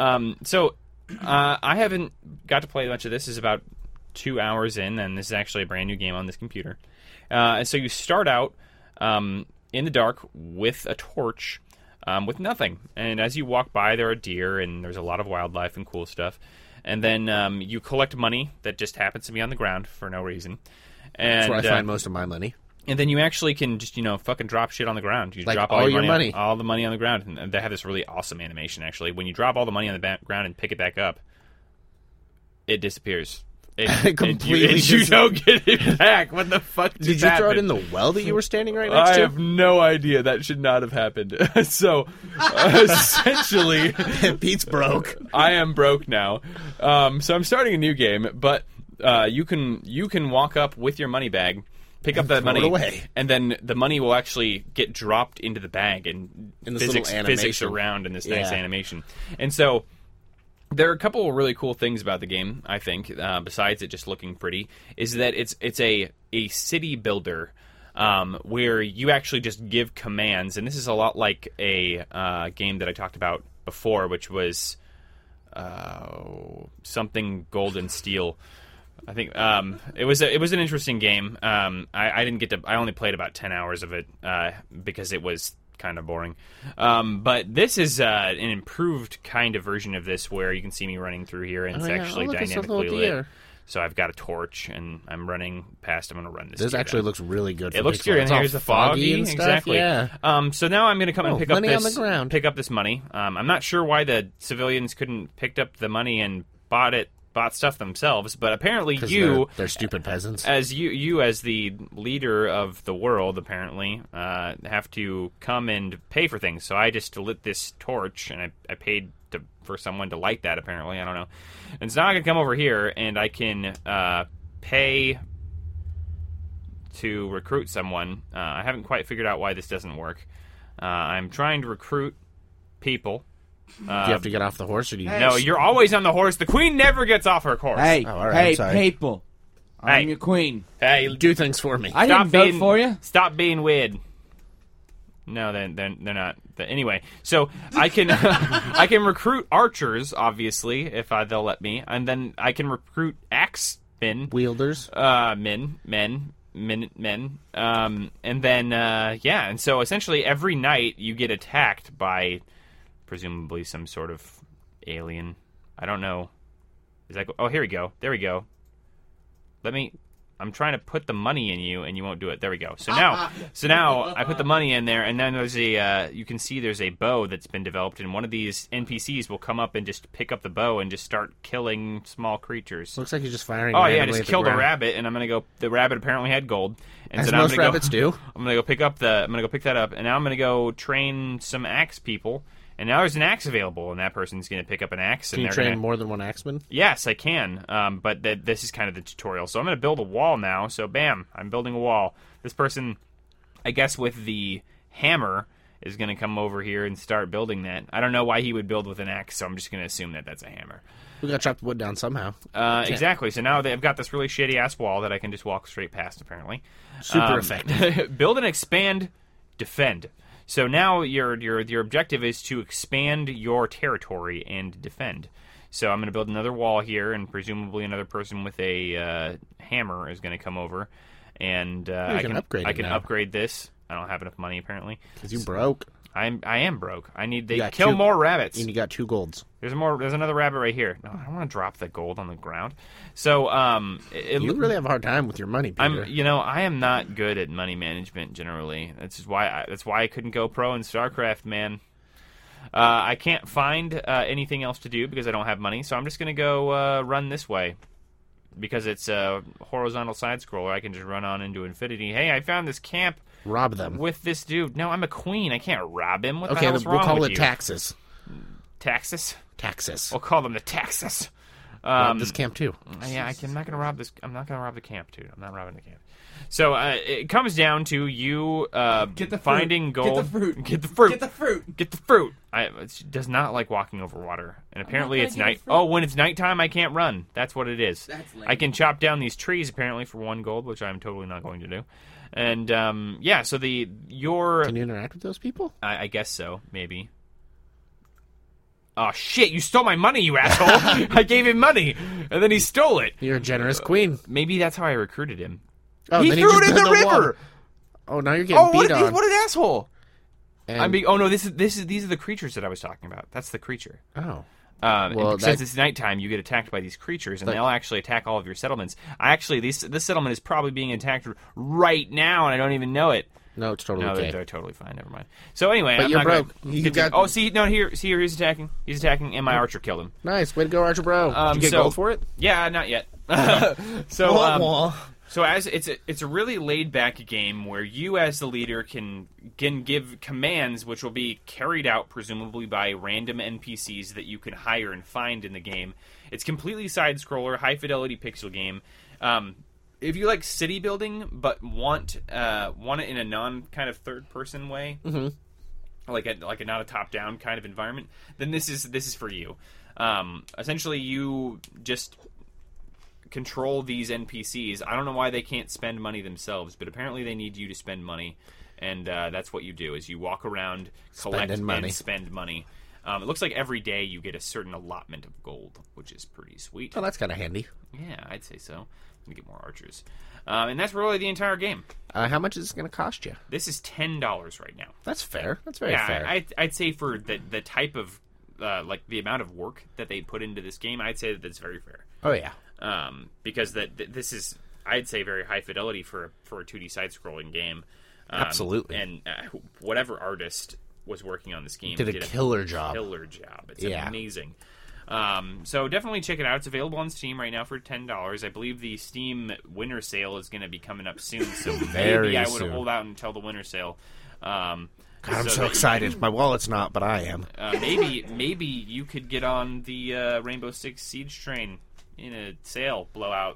Speaker 3: I haven't got to play much of this. It's about 2 hours in, and this is actually a brand new game on this computer. And so you start out in the dark with a torch, with nothing. And as you walk by, there are deer, and there's a lot of wildlife and cool stuff. And then you collect money that just happens to be on the ground for no reason. And,
Speaker 4: That's where I find most of my money.
Speaker 3: and then you actually can just, fucking drop shit on the ground. You
Speaker 4: Like
Speaker 3: drop
Speaker 4: all your
Speaker 3: money.
Speaker 4: money.
Speaker 3: All the money on the ground. And they have this really awesome animation, actually. When you drop all the money on the ground and pick it back up, it disappears.
Speaker 4: Completely
Speaker 3: and you don't get it back. What the fuck
Speaker 4: Did you throw it in the well that you were standing right next
Speaker 3: I
Speaker 4: to?
Speaker 3: have no idea. That should not have happened. So, essentially,
Speaker 4: Pete's broke.
Speaker 3: I am broke now. So I'm starting a new game, but you can walk up with your money bag, pick up that
Speaker 4: throw it
Speaker 3: money,
Speaker 4: away.
Speaker 3: and then the money will actually get dropped into the bag and
Speaker 4: In this
Speaker 3: physics
Speaker 4: little animation.
Speaker 3: around in this nice
Speaker 4: Yeah.
Speaker 3: animation. And so there are a couple of really cool things about the game, I think, besides it just looking pretty, is that it's a city builder where you actually just give commands, and this is a lot like a game that I talked about before, which was something Golden Steel. I think it was an interesting game. I didn't get to. I only played about 10 hours of it because it was kind of boring. But this is an improved kind of version of this where you can see me running through here, and it's actually dynamically lit. So I've got a torch, and I'm running past. I'm going to run this.
Speaker 4: This
Speaker 3: gear
Speaker 4: actually
Speaker 3: down.
Speaker 4: looks really good.
Speaker 3: It looks good, and here's the foggy
Speaker 4: and stuff.
Speaker 3: exactly.
Speaker 4: Yeah.
Speaker 3: So now I'm going to come and pick up
Speaker 4: money
Speaker 3: this.
Speaker 4: on the ground.
Speaker 3: Pick up this money. I'm not sure why the civilians couldn't picked up the money and bought stuff themselves, but apparently
Speaker 4: they're stupid peasants.
Speaker 3: as you as the leader of the world, apparently have to come and pay for things. So I just lit this torch, and I paid for someone to light that. Apparently, I don't know. And so now I can come over here, and I can pay to recruit someone. I haven't quite figured out why this doesn't work. I'm trying to recruit people.
Speaker 4: Do you have to get off the horse, or do you?
Speaker 3: No, you're always on the horse. The queen never gets off her horse.
Speaker 5: Hey,
Speaker 4: Oh, all right, I'm
Speaker 5: hey,
Speaker 4: sorry.
Speaker 5: people. I'm
Speaker 3: Hey.
Speaker 5: your queen.
Speaker 3: Hey,
Speaker 4: do things for me.
Speaker 5: I
Speaker 3: stop
Speaker 5: didn't vote
Speaker 3: being
Speaker 5: for you.
Speaker 3: Stop being weird. No, they're not. Anyway, so I can I can recruit archers, obviously, if they'll let me, and then I can recruit axemen,
Speaker 4: Wielders.
Speaker 3: men, and then and so essentially every night you get attacked by presumably some sort of alien. I don't know. Is that? Oh, here we go. There we go. I'm trying to put the money in you, and you won't do it. There we go. So now I put the money in there, and then there's you can see there's a bow that's been developed, and one of these NPCs will come up and just pick up the bow and just start killing small creatures.
Speaker 4: Looks like you're just firing.
Speaker 3: Oh yeah,
Speaker 4: randomly
Speaker 3: just
Speaker 4: at the
Speaker 3: killed a
Speaker 4: ground.
Speaker 3: rabbit, and I'm gonna go. The rabbit apparently had gold, and
Speaker 4: As
Speaker 3: so now
Speaker 4: most
Speaker 3: I'm gonna
Speaker 4: rabbits
Speaker 3: go,
Speaker 4: do.
Speaker 3: I'm gonna go pick up I'm gonna go pick that up, and now I'm gonna go train some axe people. And now there's an axe available, and that person's going to pick up an axe.
Speaker 4: Can
Speaker 3: and
Speaker 4: you
Speaker 3: they're
Speaker 4: train
Speaker 3: gonna...
Speaker 4: more than one axeman?
Speaker 3: Yes, I can. But this is kind of the tutorial. So I'm going to build a wall now. So bam, I'm building a wall. This person, I guess with the hammer, is going to come over here and start building that. I don't know why he would build with an axe, so I'm just going to assume that that's a hammer.
Speaker 4: We got to chop the wood down somehow.
Speaker 3: Exactly. So now they've got this really shitty-ass wall that I can just walk straight past, apparently.
Speaker 4: Super effective.
Speaker 3: Build and expand, defend. So now your objective is to expand your territory and defend. So I'm going to build another wall here, and presumably another person with a hammer is going to come over, and I can upgrade. I can upgrade this. I don't have enough money apparently
Speaker 4: Because you broke.
Speaker 3: I am broke. I need
Speaker 4: You
Speaker 3: to
Speaker 4: got
Speaker 3: kill
Speaker 4: two-
Speaker 3: more rabbits.
Speaker 4: And you got 2 golds.
Speaker 3: There's another rabbit right here. No, I don't want to drop the gold on the ground. So
Speaker 4: You really have a hard time with your money, Peter.
Speaker 3: I am not good at money management generally. That's why I couldn't go pro in StarCraft, man. I can't find anything else to do because I don't have money. So I'm just gonna go run this way because it's a horizontal side scroller. I can just run on into infinity. Hey, I found this camp.
Speaker 4: Rob them.
Speaker 3: With this dude. No, I'm a queen. I can't rob him. What the
Speaker 4: Okay,
Speaker 3: hell's
Speaker 4: we'll
Speaker 3: wrong
Speaker 4: call
Speaker 3: with
Speaker 4: it
Speaker 3: you?
Speaker 4: taxes.
Speaker 3: Taxes?
Speaker 4: Taxes.
Speaker 3: We'll call them the taxes.
Speaker 4: Rob this camp too.
Speaker 3: Yeah, I'm not gonna rob this. I'm not gonna rob the camp, dude. I'm not robbing the camp. So it comes down to you
Speaker 5: Get the fruit.
Speaker 3: finding gold.
Speaker 5: Get the fruit.
Speaker 3: Get the fruit.
Speaker 5: Get the fruit.
Speaker 3: Get the fruit. It does not like walking over water, and apparently
Speaker 5: gonna
Speaker 3: it's
Speaker 5: get the
Speaker 3: night.
Speaker 5: fruit.
Speaker 3: Oh, when it's nighttime, I can't run. That's what it is.
Speaker 5: That's lame.
Speaker 3: I can chop down these trees apparently for 1 gold, which I'm totally not going to do. And yeah, so your
Speaker 4: Can you interact with those people?
Speaker 3: I guess so, maybe. Oh shit! You stole my money, you asshole! I gave him money, and then he stole it.
Speaker 4: You're a generous queen.
Speaker 3: Maybe that's how I recruited him.
Speaker 4: Oh,
Speaker 3: He
Speaker 4: then
Speaker 3: threw
Speaker 4: just
Speaker 3: it in
Speaker 4: built
Speaker 3: the river.
Speaker 4: water. Oh, now you're getting beat on.
Speaker 3: What an asshole!
Speaker 4: And-
Speaker 3: Oh no, these are the creatures that I was talking about. That's the creature.
Speaker 4: Oh.
Speaker 3: And since it's nighttime, you get attacked by these creatures, and they'll actually attack all of your settlements. This settlement is probably being attacked right now, and I don't even know it.
Speaker 4: No, it's totally
Speaker 3: No,
Speaker 4: okay.
Speaker 3: they're totally fine. Never mind. So anyway,
Speaker 4: But
Speaker 3: I'm
Speaker 4: you're
Speaker 3: not gonna
Speaker 4: broke. You
Speaker 3: get
Speaker 4: got-
Speaker 3: oh, see, no, he's attacking. He's attacking, and my archer killed him.
Speaker 4: Nice. Way to go, Archer Bro. Did you get
Speaker 3: so-
Speaker 4: gold for it?
Speaker 3: Yeah, not yet. So as it's a really laid back game where you as the leader can give commands which will be carried out presumably by random NPCs that you can hire and find in the game. It's completely side scroller, high fidelity pixel game. If you like city building but want it in a non kind of third person way, like a not a top down kind of environment, then this is for you. Essentially, you just control these NPCs. I don't know why they can't spend money themselves, but apparently they need you to spend money, and that's what you do, is you walk around, collect and spend money. It looks like every day you get a certain allotment of gold, which is pretty sweet.
Speaker 4: Oh, that's kind of handy.
Speaker 3: Yeah, I'd say so. I'm going to get more archers. And that's really the entire game.
Speaker 4: How much is this going to cost you?
Speaker 3: This is $10 right now.
Speaker 4: That's fair. That's very fair.
Speaker 3: I'd say for the type of, like, the amount of work that they put into this game, I'd say that that's very fair.
Speaker 4: Oh, yeah.
Speaker 3: Because this is, I'd say, very high fidelity for a 2D side-scrolling game.
Speaker 4: Absolutely.
Speaker 3: And whatever artist was working on this game
Speaker 4: did a killer job.
Speaker 3: It's amazing. So definitely check it out. It's available on Steam right now for $10. I believe the Steam winter sale is going to be coming up soon, so maybe I would hold out until the winter sale.
Speaker 4: God, I'm so excited. My wallet's not, but I am.
Speaker 3: Maybe you could get on the Rainbow Six Siege train in a sale blowout.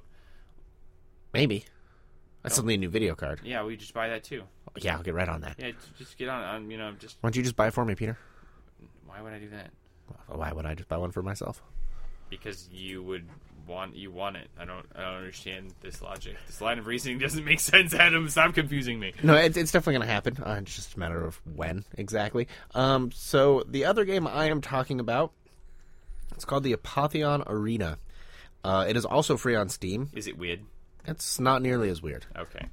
Speaker 4: Maybe. That's suddenly a new video card.
Speaker 3: Yeah, we just buy that too.
Speaker 4: Yeah, I'll get right on that.
Speaker 3: Yeah, just get on. Just.
Speaker 4: Why don't you just buy it for me, Peter?
Speaker 3: Why would I do that?
Speaker 4: Why would I just buy one for myself?
Speaker 3: Because you want it. I don't understand this logic. This line of reasoning doesn't make sense, Adam. Stop confusing me.
Speaker 4: No, it's definitely going to happen. It's just a matter of when exactly. So the other game I am talking about, it's called the Apotheon Arena. It is also free on Steam.
Speaker 3: Is it weird?
Speaker 4: It's not nearly as weird.
Speaker 3: Okay.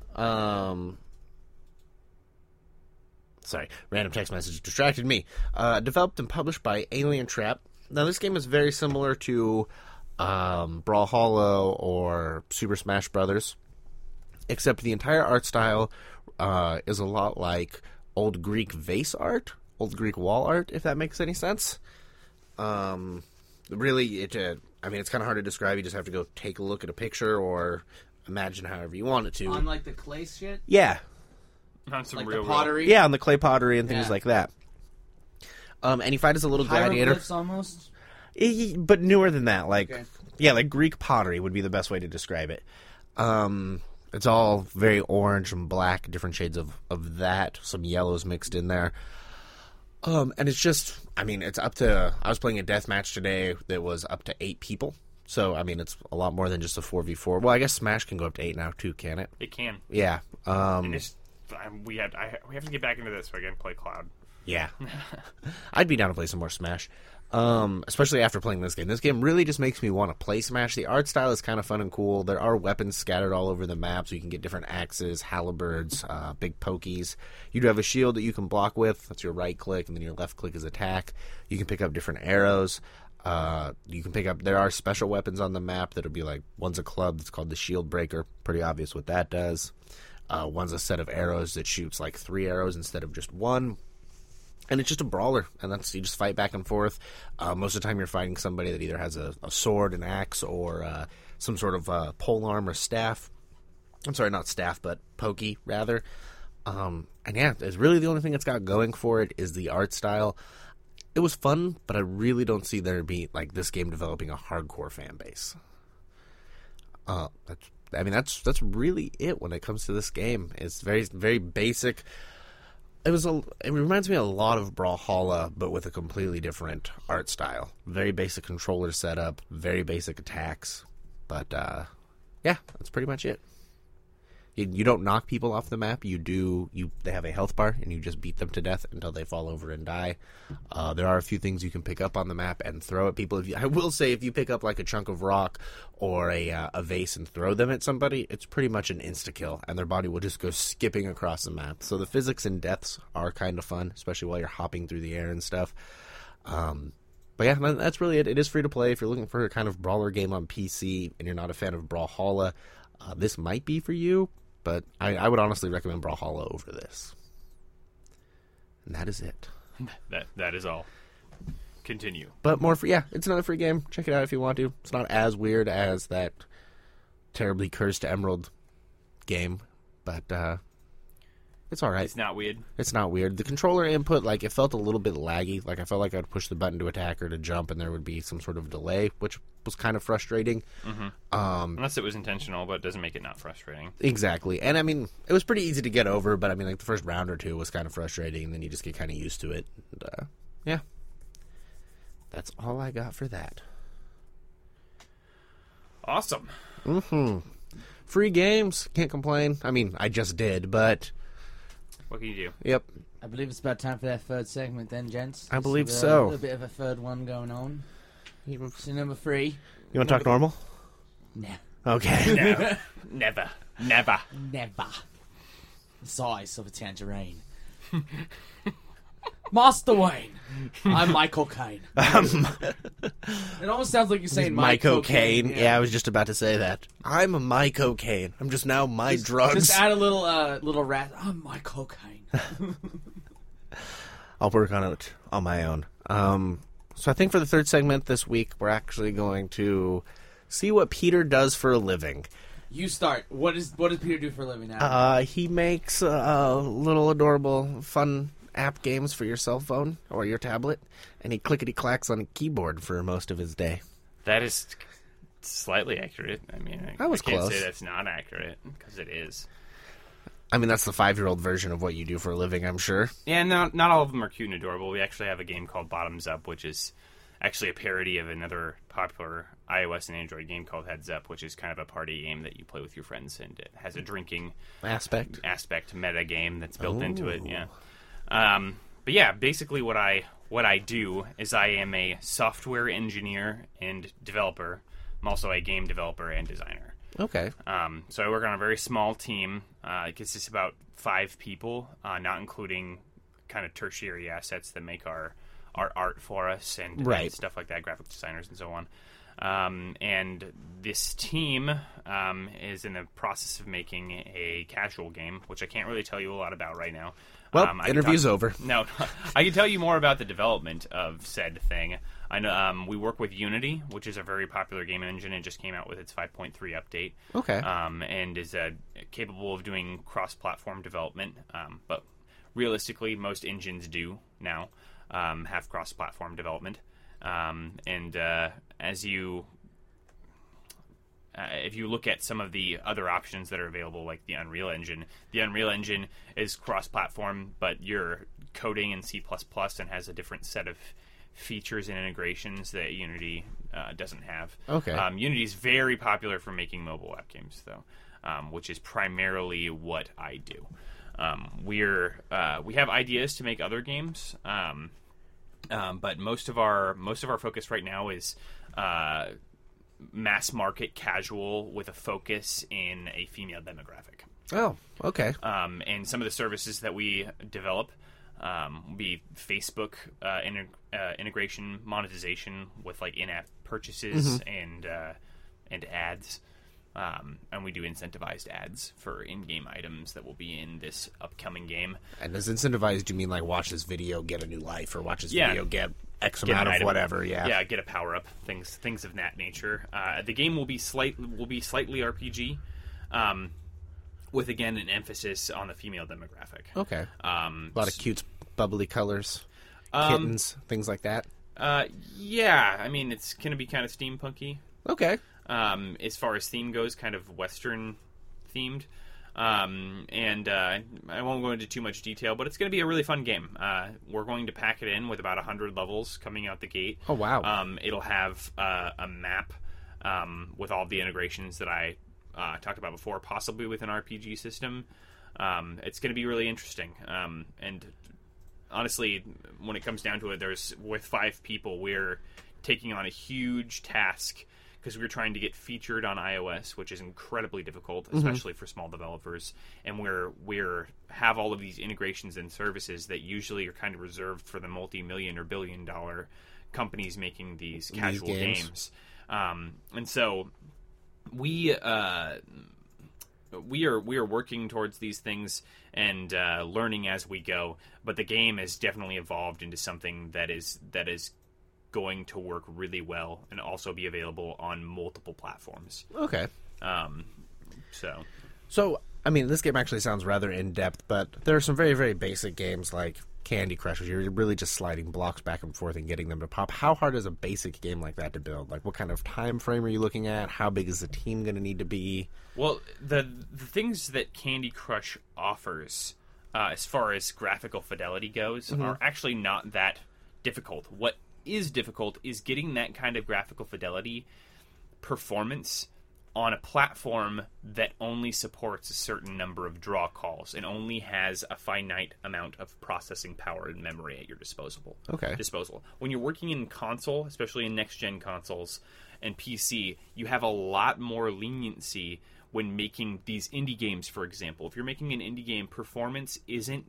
Speaker 4: Sorry, random text message distracted me. Developed and published by Alien Trap. Now, this game is very similar to Brawlhalla or Super Smash Brothers, except the entire art style is a lot like old Greek vase art, old Greek wall art, if that makes any sense. Really, it's kind of hard to describe. You just have to go take a look at a picture or imagine however you want it to.
Speaker 5: On, like, the clay shit?
Speaker 4: Yeah.
Speaker 3: On some
Speaker 5: like
Speaker 3: real
Speaker 5: the pottery?
Speaker 4: Yeah, on the clay pottery and things like that. And you fight as a little gladiator.
Speaker 5: Hieroglyphs almost?
Speaker 4: But newer than that. Like,
Speaker 5: okay.
Speaker 4: Yeah, like Greek pottery would be the best way to describe it. It's all very orange and black, different shades of that. Some yellows mixed in there. And it's just, it's up to... I was playing a deathmatch today that was up to 8 people. So, it's a lot more than just a 4v4. Well, I guess Smash can go up to 8 now, too, can it?
Speaker 3: It can.
Speaker 4: Yeah.
Speaker 3: We have to get back into this so I can play Cloud.
Speaker 4: Yeah. I'd be down to play some more Smash. Especially after playing this game. This game really just makes me want to play Smash. The art style is kind of fun and cool. There are weapons scattered all over the map, so you can get different axes, halberds, big pokies. You do have a shield that you can block with. That's your right click, and then your left click is attack. You can pick up different arrows. You can pick up... There are special weapons on the map that'll be like... One's a club that's called the Shield Breaker. Pretty obvious what that does. One's a set of arrows that shoots like 3 arrows instead of just 1. And it's just a brawler, and you just fight back and forth. Most of the time you're fighting somebody that either has a sword, an axe, or some sort of polearm or staff. I'm sorry, not staff, but pokey, rather. And yeah, it's really the only thing it's got going for it is the art style. It was fun, but I really don't see there be, like, this game developing a hardcore fan base. That's really it when it comes to this game. It's very, very basic. It reminds me a lot of Brawlhalla, but with a completely different art style. Very basic controller setup, very basic attacks. But, yeah, that's pretty much it. You don't knock people off the map. They have a health bar, and you just beat them to death until they fall over and die. There are a few things you can pick up on the map and throw at people. I will say, if you pick up like a chunk of rock or a vase and throw them at somebody, it's pretty much an insta-kill, and their body will just go skipping across the map. So the physics in deaths are kind of fun, especially while you're hopping through the air and stuff. But yeah, that's really it. It is free to play. If you're looking for a kind of brawler game on PC and you're not a fan of Brawlhalla, this might be for you. But I would honestly recommend Brawlhalla over this. And that is it.
Speaker 3: That is all. Continue.
Speaker 4: But more free, it's another free game. Check it out if you want to. It's not as weird as that terribly cursed Emerald game, but it's all right.
Speaker 3: It's not weird.
Speaker 4: It's not weird. The controller input, like, it felt a little bit laggy. Like, I felt like I'd push the button to attack or to jump, and there would be some sort of delay, which was kind of frustrating.
Speaker 3: Unless it was intentional, but it doesn't make it not frustrating.
Speaker 4: Exactly. And, I mean, it was pretty easy to get over, but, I mean, like, the first round or two was kind of frustrating, and then you just get kind of used to it. And, yeah. That's all I got for that.
Speaker 3: Awesome.
Speaker 4: Free games. Can't complain. I mean, I just did, but...
Speaker 3: What can you do?
Speaker 4: Yep.
Speaker 5: I believe it's about time for that third segment then, gents.
Speaker 4: I believe
Speaker 5: So
Speaker 4: so.
Speaker 5: a little bit of a third one going on. So number 3.
Speaker 4: You want to talk normal?
Speaker 5: Nah.
Speaker 4: Okay.
Speaker 3: No. Never.
Speaker 5: Never. The size of a tangerine. Master Wayne. I'm Michael Caine. It almost sounds like you're saying
Speaker 4: my
Speaker 5: Mike
Speaker 4: cocaine. Yeah, I was just about to say that. I'm my cocaine. I'm just now my drugs.
Speaker 5: Just add a little rat. I'm my cocaine.
Speaker 4: I'll work on it on my own. So I think for the third segment this week, we're actually going to see what Peter does for a living.
Speaker 5: You start. What does Peter do for a living now?
Speaker 4: He makes little adorable fun app games for your cell phone or your tablet, and he clickety-clacks on a keyboard for most of his day.
Speaker 3: That is slightly accurate. I mean,
Speaker 4: I was
Speaker 3: can't
Speaker 4: close.
Speaker 3: say that's not accurate, because it is.
Speaker 4: I mean, that's the 5-year-old version of what you do for a living, I'm sure.
Speaker 3: Yeah, not all of them are cute and adorable. We actually have a game called Bottoms Up, which is actually a parody of another popular iOS and Android game called Heads Up, which is kind of a party game that you play with your friends, and it has a drinking
Speaker 4: Aspect
Speaker 3: meta game that's built into it. Yeah. But yeah, basically what I do is I am a software engineer and developer. I'm also a game developer and designer.
Speaker 4: Okay.
Speaker 3: So I work on a very small team. It consists of about 5 people, not including kind of tertiary assets that make our art for us and stuff like that, graphic designers and so on. And this team is in the process of making a casual game, which I can't really tell you a lot about right now.
Speaker 4: Well, interview's over.
Speaker 3: No, I can tell you more about the development of said thing. I know we work with Unity, which is a very popular game engine and just came out with its 5.3 update.
Speaker 4: Okay.
Speaker 3: And is capable of doing cross-platform development. But realistically, most engines do now have cross-platform development. And as you... if you look at some of the other options that are available, like the Unreal Engine is cross-platform, but you're coding in C++ and has a different set of features and integrations that Unity doesn't have.
Speaker 4: Okay.
Speaker 3: Unity is very popular for making mobile app games, though, which is primarily what I do. We have ideas to make other games, but most of our focus right now is mass market casual with a focus in a female demographic.
Speaker 4: Oh, okay.
Speaker 3: And some of the services that we develop be Facebook integration, monetization with like in-app purchases and ads. And we do incentivized ads for in-game items that will be in this upcoming game.
Speaker 4: And does incentivized, do you mean like watch this video, get a new life, or watch this video, get X amount of whatever? Yeah,
Speaker 3: get a power up, things of that nature. The game will be slightly RPG, with again an emphasis on the female demographic.
Speaker 4: Okay. A lot of cute, bubbly colors, kittens, things like that.
Speaker 3: Yeah, I mean it's going to be kind of steampunky.
Speaker 4: Okay.
Speaker 3: As far as theme goes, kind of Western themed. And I won't go into too much detail, but it's going to be a really fun game. We're going to pack it in with about 100 levels coming out the gate.
Speaker 4: Oh, wow.
Speaker 3: It'll have a map with all the integrations that I talked about before, possibly with an RPG system. It's going to be really interesting. And honestly, when it comes down to it, with 5 people, we're taking on a huge task because we're trying to get featured on iOS, which is incredibly difficult, especially for small developers. And we're have all of these integrations and services that usually are kind of reserved for the multi-million or billion-dollar companies making these casual games. And so we are working towards these things and learning as we go. But the game has definitely evolved into something that is going to work really well and also be available on multiple platforms.
Speaker 4: Okay. So, I mean, this game actually sounds rather in-depth, but there are some very, very basic games like Candy Crush, where you're really just sliding blocks back and forth and getting them to pop. How hard is a basic game like that to build? Like, what kind of time frame are you looking at? How big is the team going to need to be?
Speaker 3: Well, the things that Candy Crush offers, as far as graphical fidelity goes, are actually not that difficult. What is difficult is getting that kind of graphical fidelity performance on a platform that only supports a certain number of draw calls and only has a finite amount of processing power and memory at your disposal. When you're working in console, especially in next-gen consoles and PC, you have a lot more leniency when making these indie games, for example. If you're making an indie game, performance isn't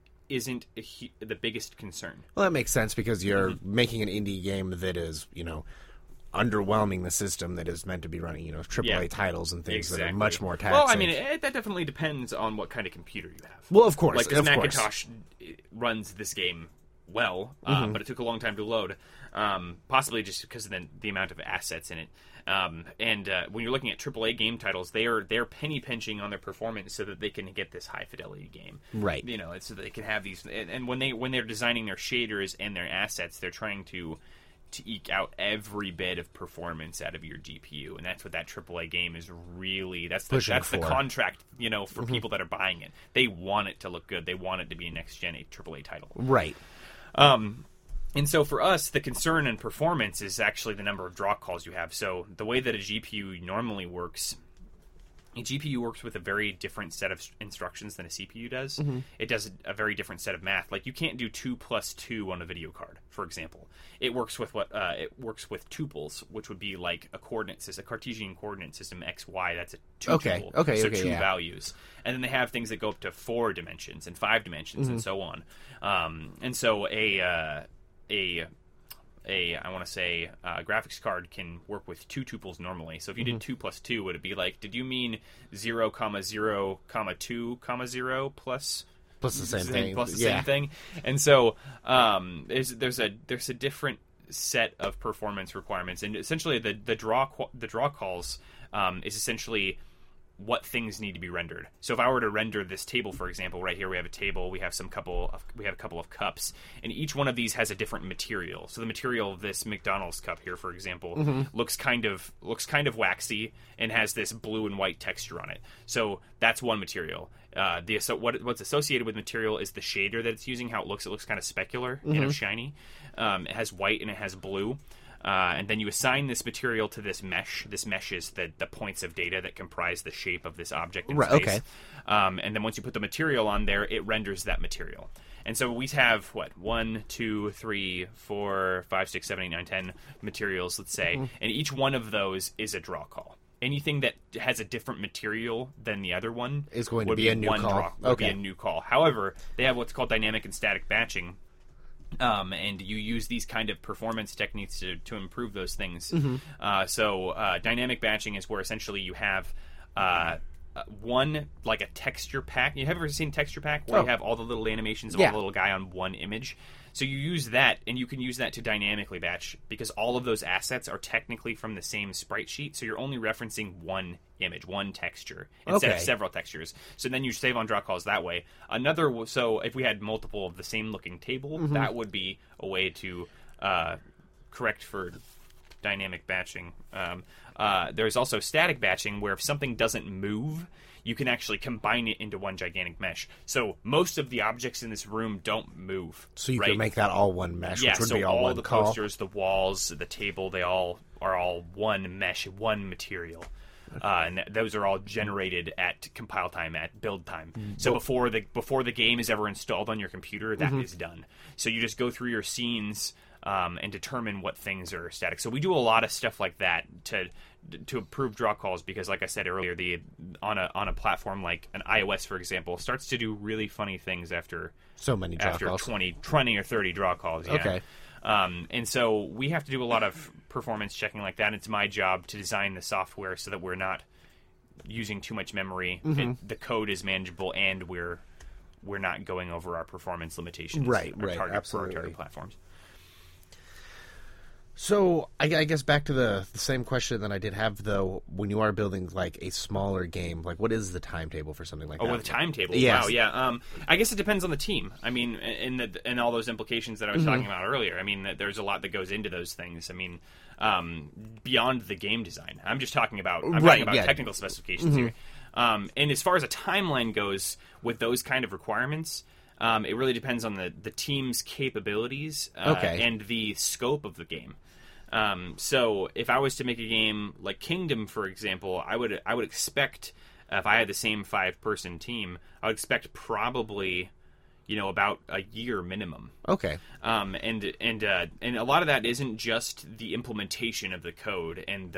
Speaker 3: the biggest concern.
Speaker 4: Well, that makes sense because you're making an indie game that is, underwhelming the system that is meant to be running, AAA titles and things that are much more taxing.
Speaker 3: Well, I mean, that definitely depends on what kind of computer you have.
Speaker 4: Well, of course.
Speaker 3: Like, this Macintosh runs this game well, but it took a long time to load, possibly just because of the amount of assets in it. And when you're looking at AAA game titles, they're penny pinching on their performance so that they can get this high fidelity game,
Speaker 4: right?
Speaker 3: So that they can have these. And when they're designing their shaders and their assets, they're trying to eke out every bit of performance out of your GPU, and that's what that AAA game is really. That's the contract, for people that are buying it. They want it to look good. They want it to be a next gen AAA title,
Speaker 4: right?
Speaker 3: And so for us, the concern in performance is actually the number of draw calls you have. So the way that a GPU normally works. A GPU works with a very different set of instructions than a CPU does. It does a very different set of math. Like, you can't do 2 + 2 on a video card, for example. It works with it works with tuples, which would be like a Cartesian coordinate system X, Y. That's a tuple. So two values. And then they have things that go up to 4 dimensions and 5 dimensions and so on. And so a graphics card can work with 2 tuples normally. So if you did 2 + 2, would it be like, did you mean 0, 0, 2, 0 plus
Speaker 4: the same thing?
Speaker 3: Plus the same thing. And so there's a different set of performance requirements, and essentially the draw calls is essentially what things need to be rendered. So if I were to render this table, for example, right here we have a table, we have a couple of cups, and each one of these has a different material. So the material of this McDonald's cup here, for example, looks kind of waxy and has this blue and white texture on it. So that's one material. What's associated with material is the shader that it's using, how it looks. It looks kind of specular, shiny. It has white and it has blue. And then you assign this material to this mesh. This mesh is the points of data that comprise the shape of this object in space.
Speaker 4: Okay.
Speaker 3: And then once you put the material on there, it renders that material. And so we have, 1, 2, 3, 4, 5, 6, 7, 8, 9, 10 materials, let's say. And each one of those is a draw call. Anything that has a different material than the other one
Speaker 4: is going to be a new call.
Speaker 3: Would be a new call. However, they have what's called dynamic and static batching. And you use these kind of performance techniques to improve those things. So dynamic batching is where essentially you have one, like a texture pack. You have ever seen texture pack where you have all the little animations of all the little guy on one image? So you use that, and you can use that to dynamically batch because all of those assets are technically from the same sprite sheet. So you're only referencing one image, one texture, instead of several textures. So then you save on draw calls that way. So if we had multiple of the same looking table, that would be a way to correct for dynamic batching. There's also static batching, where if something doesn't move, you can actually combine it into one gigantic mesh. So most of the objects in this room don't move.
Speaker 4: So you can make that all one mesh, which would be all one
Speaker 3: the
Speaker 4: call.
Speaker 3: Posters, the walls, the table, they all are all one mesh, one material. And those are all generated at compile time, at build time. So before the game is ever installed on your computer, that is done. So you just go through your scenes and determine what things are static. So we do a lot of stuff like that to improve draw calls because, like I said earlier, on a platform like an iOS, for example, starts to do really funny things after
Speaker 4: so many draw calls.
Speaker 3: 20 or 30 draw calls. Yeah. Okay. And so we have to do a lot of performance checking like that. It's my job to design the software so that we're not using too much memory. The code is manageable, and we're not going over our performance limitations.
Speaker 4: Right. Absolutely.
Speaker 3: For our target platforms.
Speaker 4: So I guess back to the same question that I did have, though. When you are building like a smaller game, like what is the timetable for something like that?
Speaker 3: Oh, with a timetable?
Speaker 4: Yes.
Speaker 3: Wow, yeah. I guess it depends on the team. I mean, and all those implications that I was talking about earlier. I mean, there's a lot that goes into those things. I mean, beyond the game design. I'm just talking about technical specifications here. And as far as a timeline goes with those kind of requirements, it really depends on the team's capabilities and the scope of the game. So if I was to make a game like Kingdom, for example, I would expect, if I had the same 5-person team, I would expect probably, about a year minimum.
Speaker 4: Okay.
Speaker 3: And a lot of that isn't just the implementation of the code and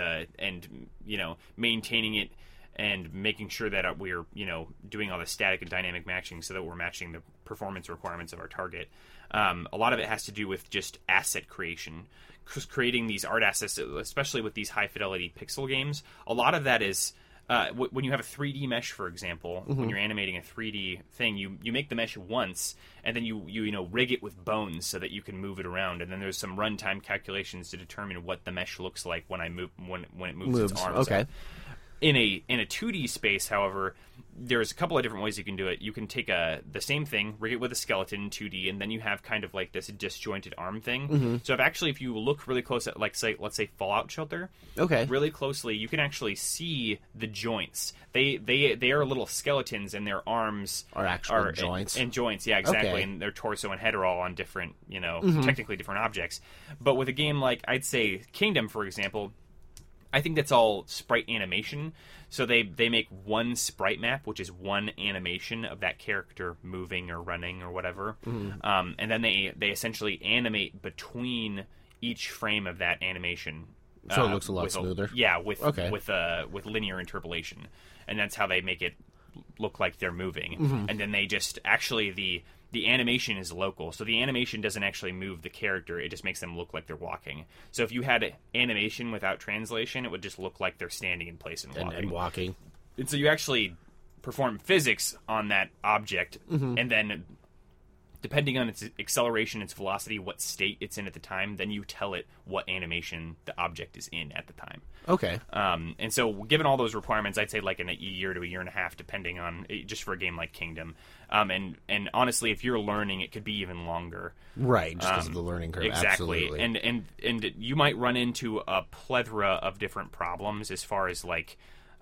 Speaker 3: maintaining it and making sure that we're doing all the static and dynamic matching so that we're matching the performance requirements of our target. A lot of it has to do with just asset creation, creating these art assets, especially with these high fidelity pixel games. A lot of that is when you have a 3D mesh, for example, when you're animating a 3D thing, you make the mesh once, and then you rig it with bones so that you can move it around, and then there's some runtime calculations to determine what the mesh looks like when it moves its arms.
Speaker 4: Okay.
Speaker 3: Up. In a 2D space, however, there's a couple of different ways you can do it. You can take the same thing, rig it with a skeleton in 2D, and then you have kind of like this disjointed arm thing. So if you look really close at, let's say Fallout Shelter, really closely, you can actually see the joints. They are little skeletons, and their arms
Speaker 4: are actual joints.
Speaker 3: And joints, yeah, exactly.
Speaker 4: Okay.
Speaker 3: And their torso and head are all on different, technically different objects. But with a game like, I'd say Kingdom, for example, I think that's all sprite animation. So they make one sprite map, which is one animation of that character moving or running or whatever. And then they essentially animate between each frame of that animation.
Speaker 4: So it looks a lot smoother.
Speaker 3: With linear interpolation. And that's how they make it look like they're moving. And then they just actually the animation is local, so the animation doesn't actually move the character, it just makes them look like they're walking. So if you had animation without translation, it would just look like they're standing in place and walking. And so you actually perform physics on that object, and then depending on its acceleration, its velocity, what state it's in at the time, then you tell it what animation the object is in at the time.
Speaker 4: Okay.
Speaker 3: And so given all those requirements, I'd say like in a year to a year and a half, depending on, just for a game like Kingdom. And honestly, if you're learning, it could be even longer.
Speaker 4: Right, just because of the learning curve.
Speaker 3: Exactly.
Speaker 4: Absolutely.
Speaker 3: And you might run into a plethora of different problems as far as like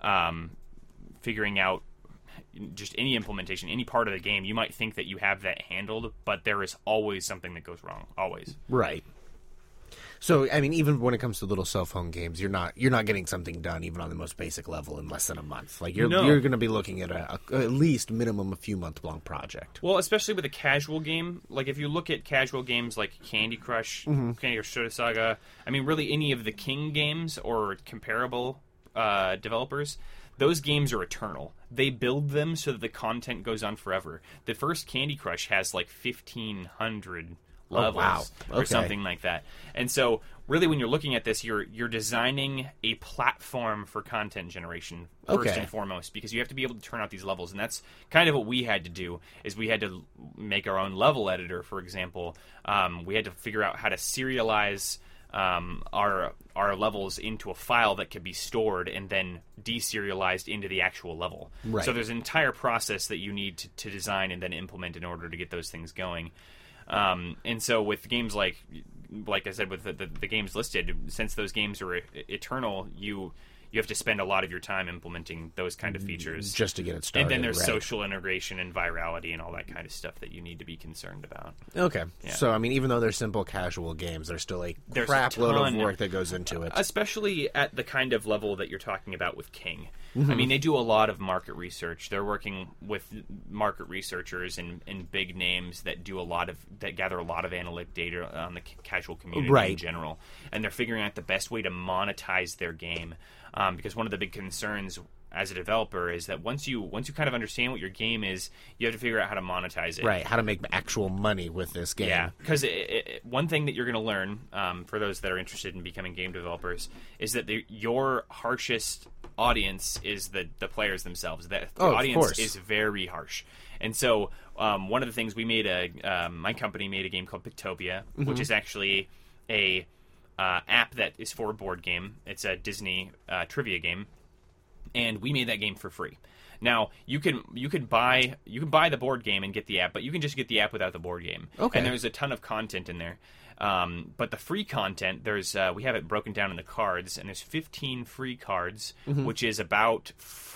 Speaker 3: figuring out just any implementation, any part of the game. You might think that you have that handled, but there is always something that goes wrong. Always.
Speaker 4: Right. So, I mean, even when it comes to little cell phone games, you're not getting something done even on the most basic level in less than a month. Like you're going to be looking at at least minimum a few month long project.
Speaker 3: Well, especially with a casual game, like if you look at casual games like Candy Crush, Candy Crush Soda Saga, I mean, really any of the King games or comparable developers. Those games are eternal. They build them so that the content goes on forever. The first Candy Crush has like 1,500 levels or something like that. And so really when you're looking at this, you're designing a platform for content generation first and foremost, because you have to be able to turn out these levels. And that's kind of what we had to do, is we had to make our own level editor, for example. We had to figure out how to serialize our levels into a file that could be stored and then deserialized into the actual level.
Speaker 4: Right.
Speaker 3: So there's an entire process that you need to design and then implement in order to get those things going. And so with games like I said, with the games listed, since those games are eternal, you have to spend a lot of your time implementing those kind of features
Speaker 4: just to get it started.
Speaker 3: And then there's social integration and virality and all that kind of stuff that you need to be concerned about.
Speaker 4: Okay.
Speaker 3: Yeah.
Speaker 4: So, I mean, even though they're simple casual games, there's still a crap load of work that goes into it.
Speaker 3: Especially at the kind of level that you're talking about with King. I mean, they do a lot of market research. They're working with market researchers and big names that gather a lot of analytic data on the casual community in general. And they're figuring out the best way to monetize their game. Because one of the big concerns as a developer is that once you kind of understand what your game is, you have to figure out how to monetize it.
Speaker 4: Right, how to make actual money with this game.
Speaker 3: Yeah, because one thing that you're going to learn, for those that are interested in becoming game developers, is that your harshest audience is the players themselves. The audience is very harsh. And so one of the things we made my company made a game called Pictopia, which is actually a app that is for a board game. It's a Disney trivia game, and we made that game for free. Now you can buy the board game and get the app, but you can just get the app without the board game.
Speaker 4: Okay.
Speaker 3: And there's a ton of content in there. But the free content, there's we have it broken down in the cards, and there's 15 free cards, which is about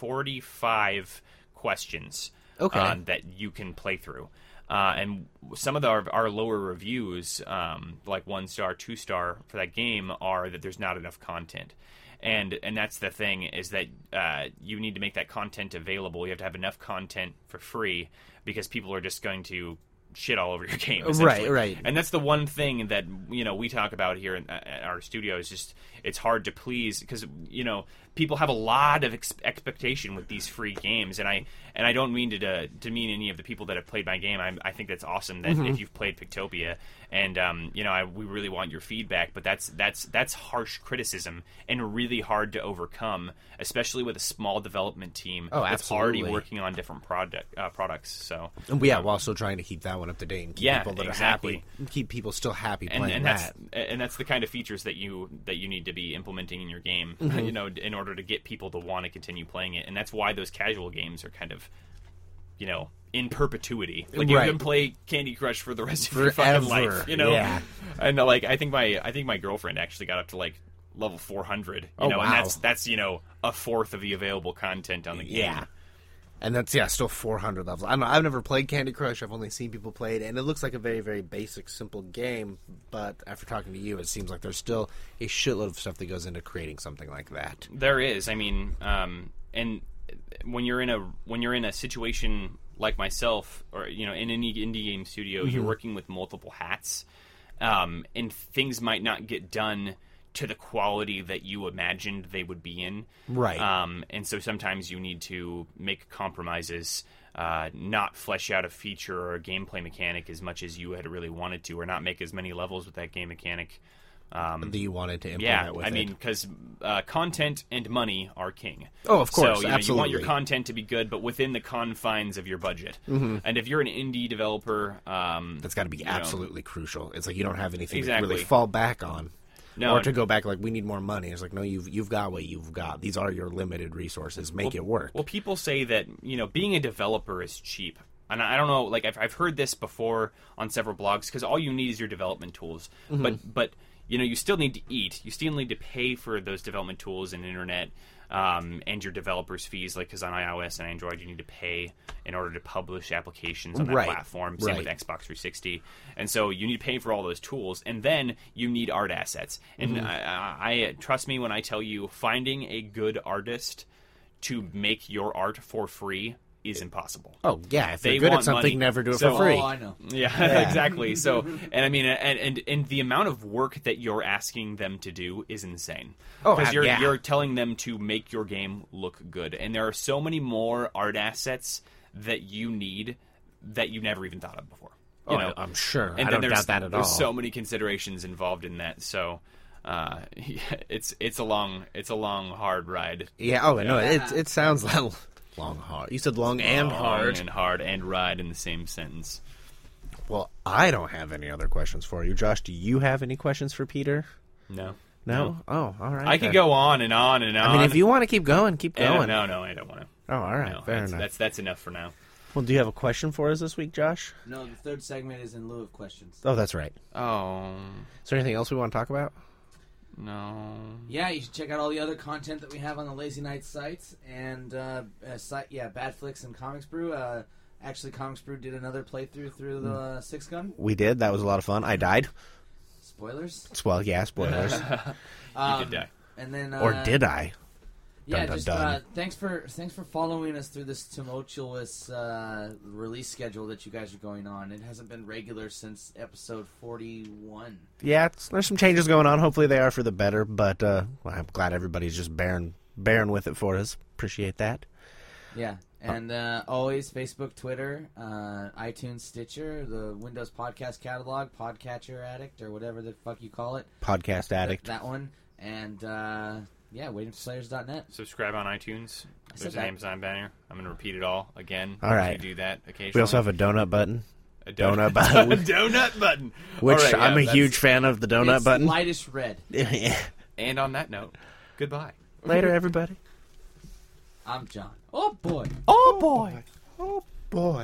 Speaker 3: 45 questions that you can play through. And some of our lower reviews, like 1-star, 2-star for that game, are that there's not enough content. And that's the thing, is that you need to make that content available. You have to have enough content for free, because people are just going to shit all over your game, essentially.
Speaker 4: Right.
Speaker 3: And that's the one thing that we talk about here at our studio, is just it's hard to please, because people have a lot of expectation with these free games, and I don't mean to demean any of the people that have played my game. I think that's awesome that if you've played Pictopia, and we really want your feedback, but that's harsh criticism and really hard to overcome, especially with a small development team that's already working on different products. So
Speaker 4: while still trying to keep that one up to date and keep people that are happy, keep people still happy playing that.
Speaker 3: And that's the kind of features that you need to be implementing in your game, in order to get people to want to continue playing it. And that's why those casual games are kind of, in perpetuity. Like you can play Candy Crush for the rest of your fucking life,
Speaker 4: Yeah.
Speaker 3: And like I think my girlfriend actually got up to like level 400, and that's a fourth of the available content on the game.
Speaker 4: Yeah. And that's, still 400 levels. I don't know, I've never played Candy Crush. I've only seen people play it, and it looks like a very, very basic, simple game. But after talking to you, it seems like there's still a shitload of stuff that goes into creating something like that.
Speaker 3: There is. I mean, and when you're in a situation like myself, or in any indie game studio, you're working with multiple hats, and things might not get done to the quality that you imagined they would be in.
Speaker 4: Right.
Speaker 3: And so sometimes you need to make compromises, not flesh out a feature or a gameplay mechanic as much as you had really wanted to, or not make as many levels with that game mechanic
Speaker 4: that you wanted to implement with it.
Speaker 3: I mean, because content and money are king.
Speaker 4: Oh, of course,
Speaker 3: so,
Speaker 4: absolutely.
Speaker 3: You want your content to be good, but within the confines of your budget. And if you're an indie developer...
Speaker 4: that's got to be absolutely crucial. It's like you don't have anything
Speaker 3: Exactly.
Speaker 4: to really fall back on.
Speaker 3: No,
Speaker 4: or to go back, like, we need more money. It's like, no, you've got what you've got. These are your limited resources. Make it work.
Speaker 3: Well, people say that, being a developer is cheap. And I don't know, like, I've heard this before on several blogs, because all you need is your development tools. But you still need to eat. You still need to pay for those development tools and internet, and your developers' fees, like, because on iOS and Android you need to pay in order to publish applications on that platform. Same with Xbox 360. And so you need to pay for all those tools, and then you need art assets. And I trust me when I tell you, finding a good artist to make your art for free is impossible.
Speaker 4: Oh, yeah. If they're good at something, never do it for free.
Speaker 5: Oh, I know.
Speaker 3: Yeah, exactly. So, and I mean, and the amount of work that you're asking them to do is insane.
Speaker 4: Oh,
Speaker 3: because you're telling them to make your game look good, and there are so many more art assets that you need that you never even thought of before.
Speaker 4: I'm sure.
Speaker 3: And
Speaker 4: I don't doubt that at all.
Speaker 3: There's so many considerations involved in that. So, it's a long, hard ride.
Speaker 4: Yeah. Oh, no. It sounds like. Long, hard. You said long and hard.
Speaker 3: Long and hard and ride in the same sentence.
Speaker 4: Well, I don't have any other questions for you. Josh, do you have any questions for Peter?
Speaker 3: No.
Speaker 4: Oh, all right.
Speaker 3: I could go on and on and on.
Speaker 4: I mean, if you want to keep going, keep going.
Speaker 3: No, I don't want to.
Speaker 4: Oh, all right.
Speaker 3: No,
Speaker 4: fair enough.
Speaker 3: That's enough for now.
Speaker 4: Well, do you have a question for us this week, Josh?
Speaker 5: No, the third segment is in lieu of questions.
Speaker 4: Oh, that's right.
Speaker 3: Oh.
Speaker 4: Is there anything else we want to talk about?
Speaker 3: No.
Speaker 5: Yeah, you should check out all the other content that we have on the Lazy Night sites and Bad Flicks and Comics Brew. Actually, Comics Brew did another playthrough through the Six Gun.
Speaker 4: We did. That was a lot of fun. I died.
Speaker 5: Spoilers.
Speaker 4: Well, yeah, spoilers.
Speaker 3: You did die.
Speaker 5: And then,
Speaker 4: or did I?
Speaker 5: Yeah,
Speaker 4: dun,
Speaker 5: just
Speaker 4: dun.
Speaker 5: thanks for following us through this tumultuous release schedule that you guys are going on. It hasn't been regular since episode 41.
Speaker 4: Yeah, there's some changes going on. Hopefully they are for the better, but I'm glad everybody's just bearing with it for us. Appreciate that.
Speaker 5: Yeah, and always Facebook, Twitter, iTunes, Stitcher, the Windows Podcast Catalog, Podcatcher Addict, or whatever the fuck you call it.
Speaker 4: Podcast Addict.
Speaker 5: That one. And... waitingforslayers.net.
Speaker 3: Subscribe on iTunes. There's an Amazon banner. I'm going to repeat it all again.
Speaker 4: All right.
Speaker 3: We do that occasionally.
Speaker 4: We also have a donut button.
Speaker 3: A
Speaker 4: donut button.
Speaker 3: A donut button.
Speaker 4: Which
Speaker 3: All right,
Speaker 4: I'm a
Speaker 3: that's-
Speaker 4: huge fan of the donut
Speaker 5: It's
Speaker 4: button.
Speaker 5: lightest red.
Speaker 3: And on that note, goodbye.
Speaker 4: Later, everybody.
Speaker 5: I'm John. Oh boy.
Speaker 3: Oh boy.
Speaker 4: Oh boy.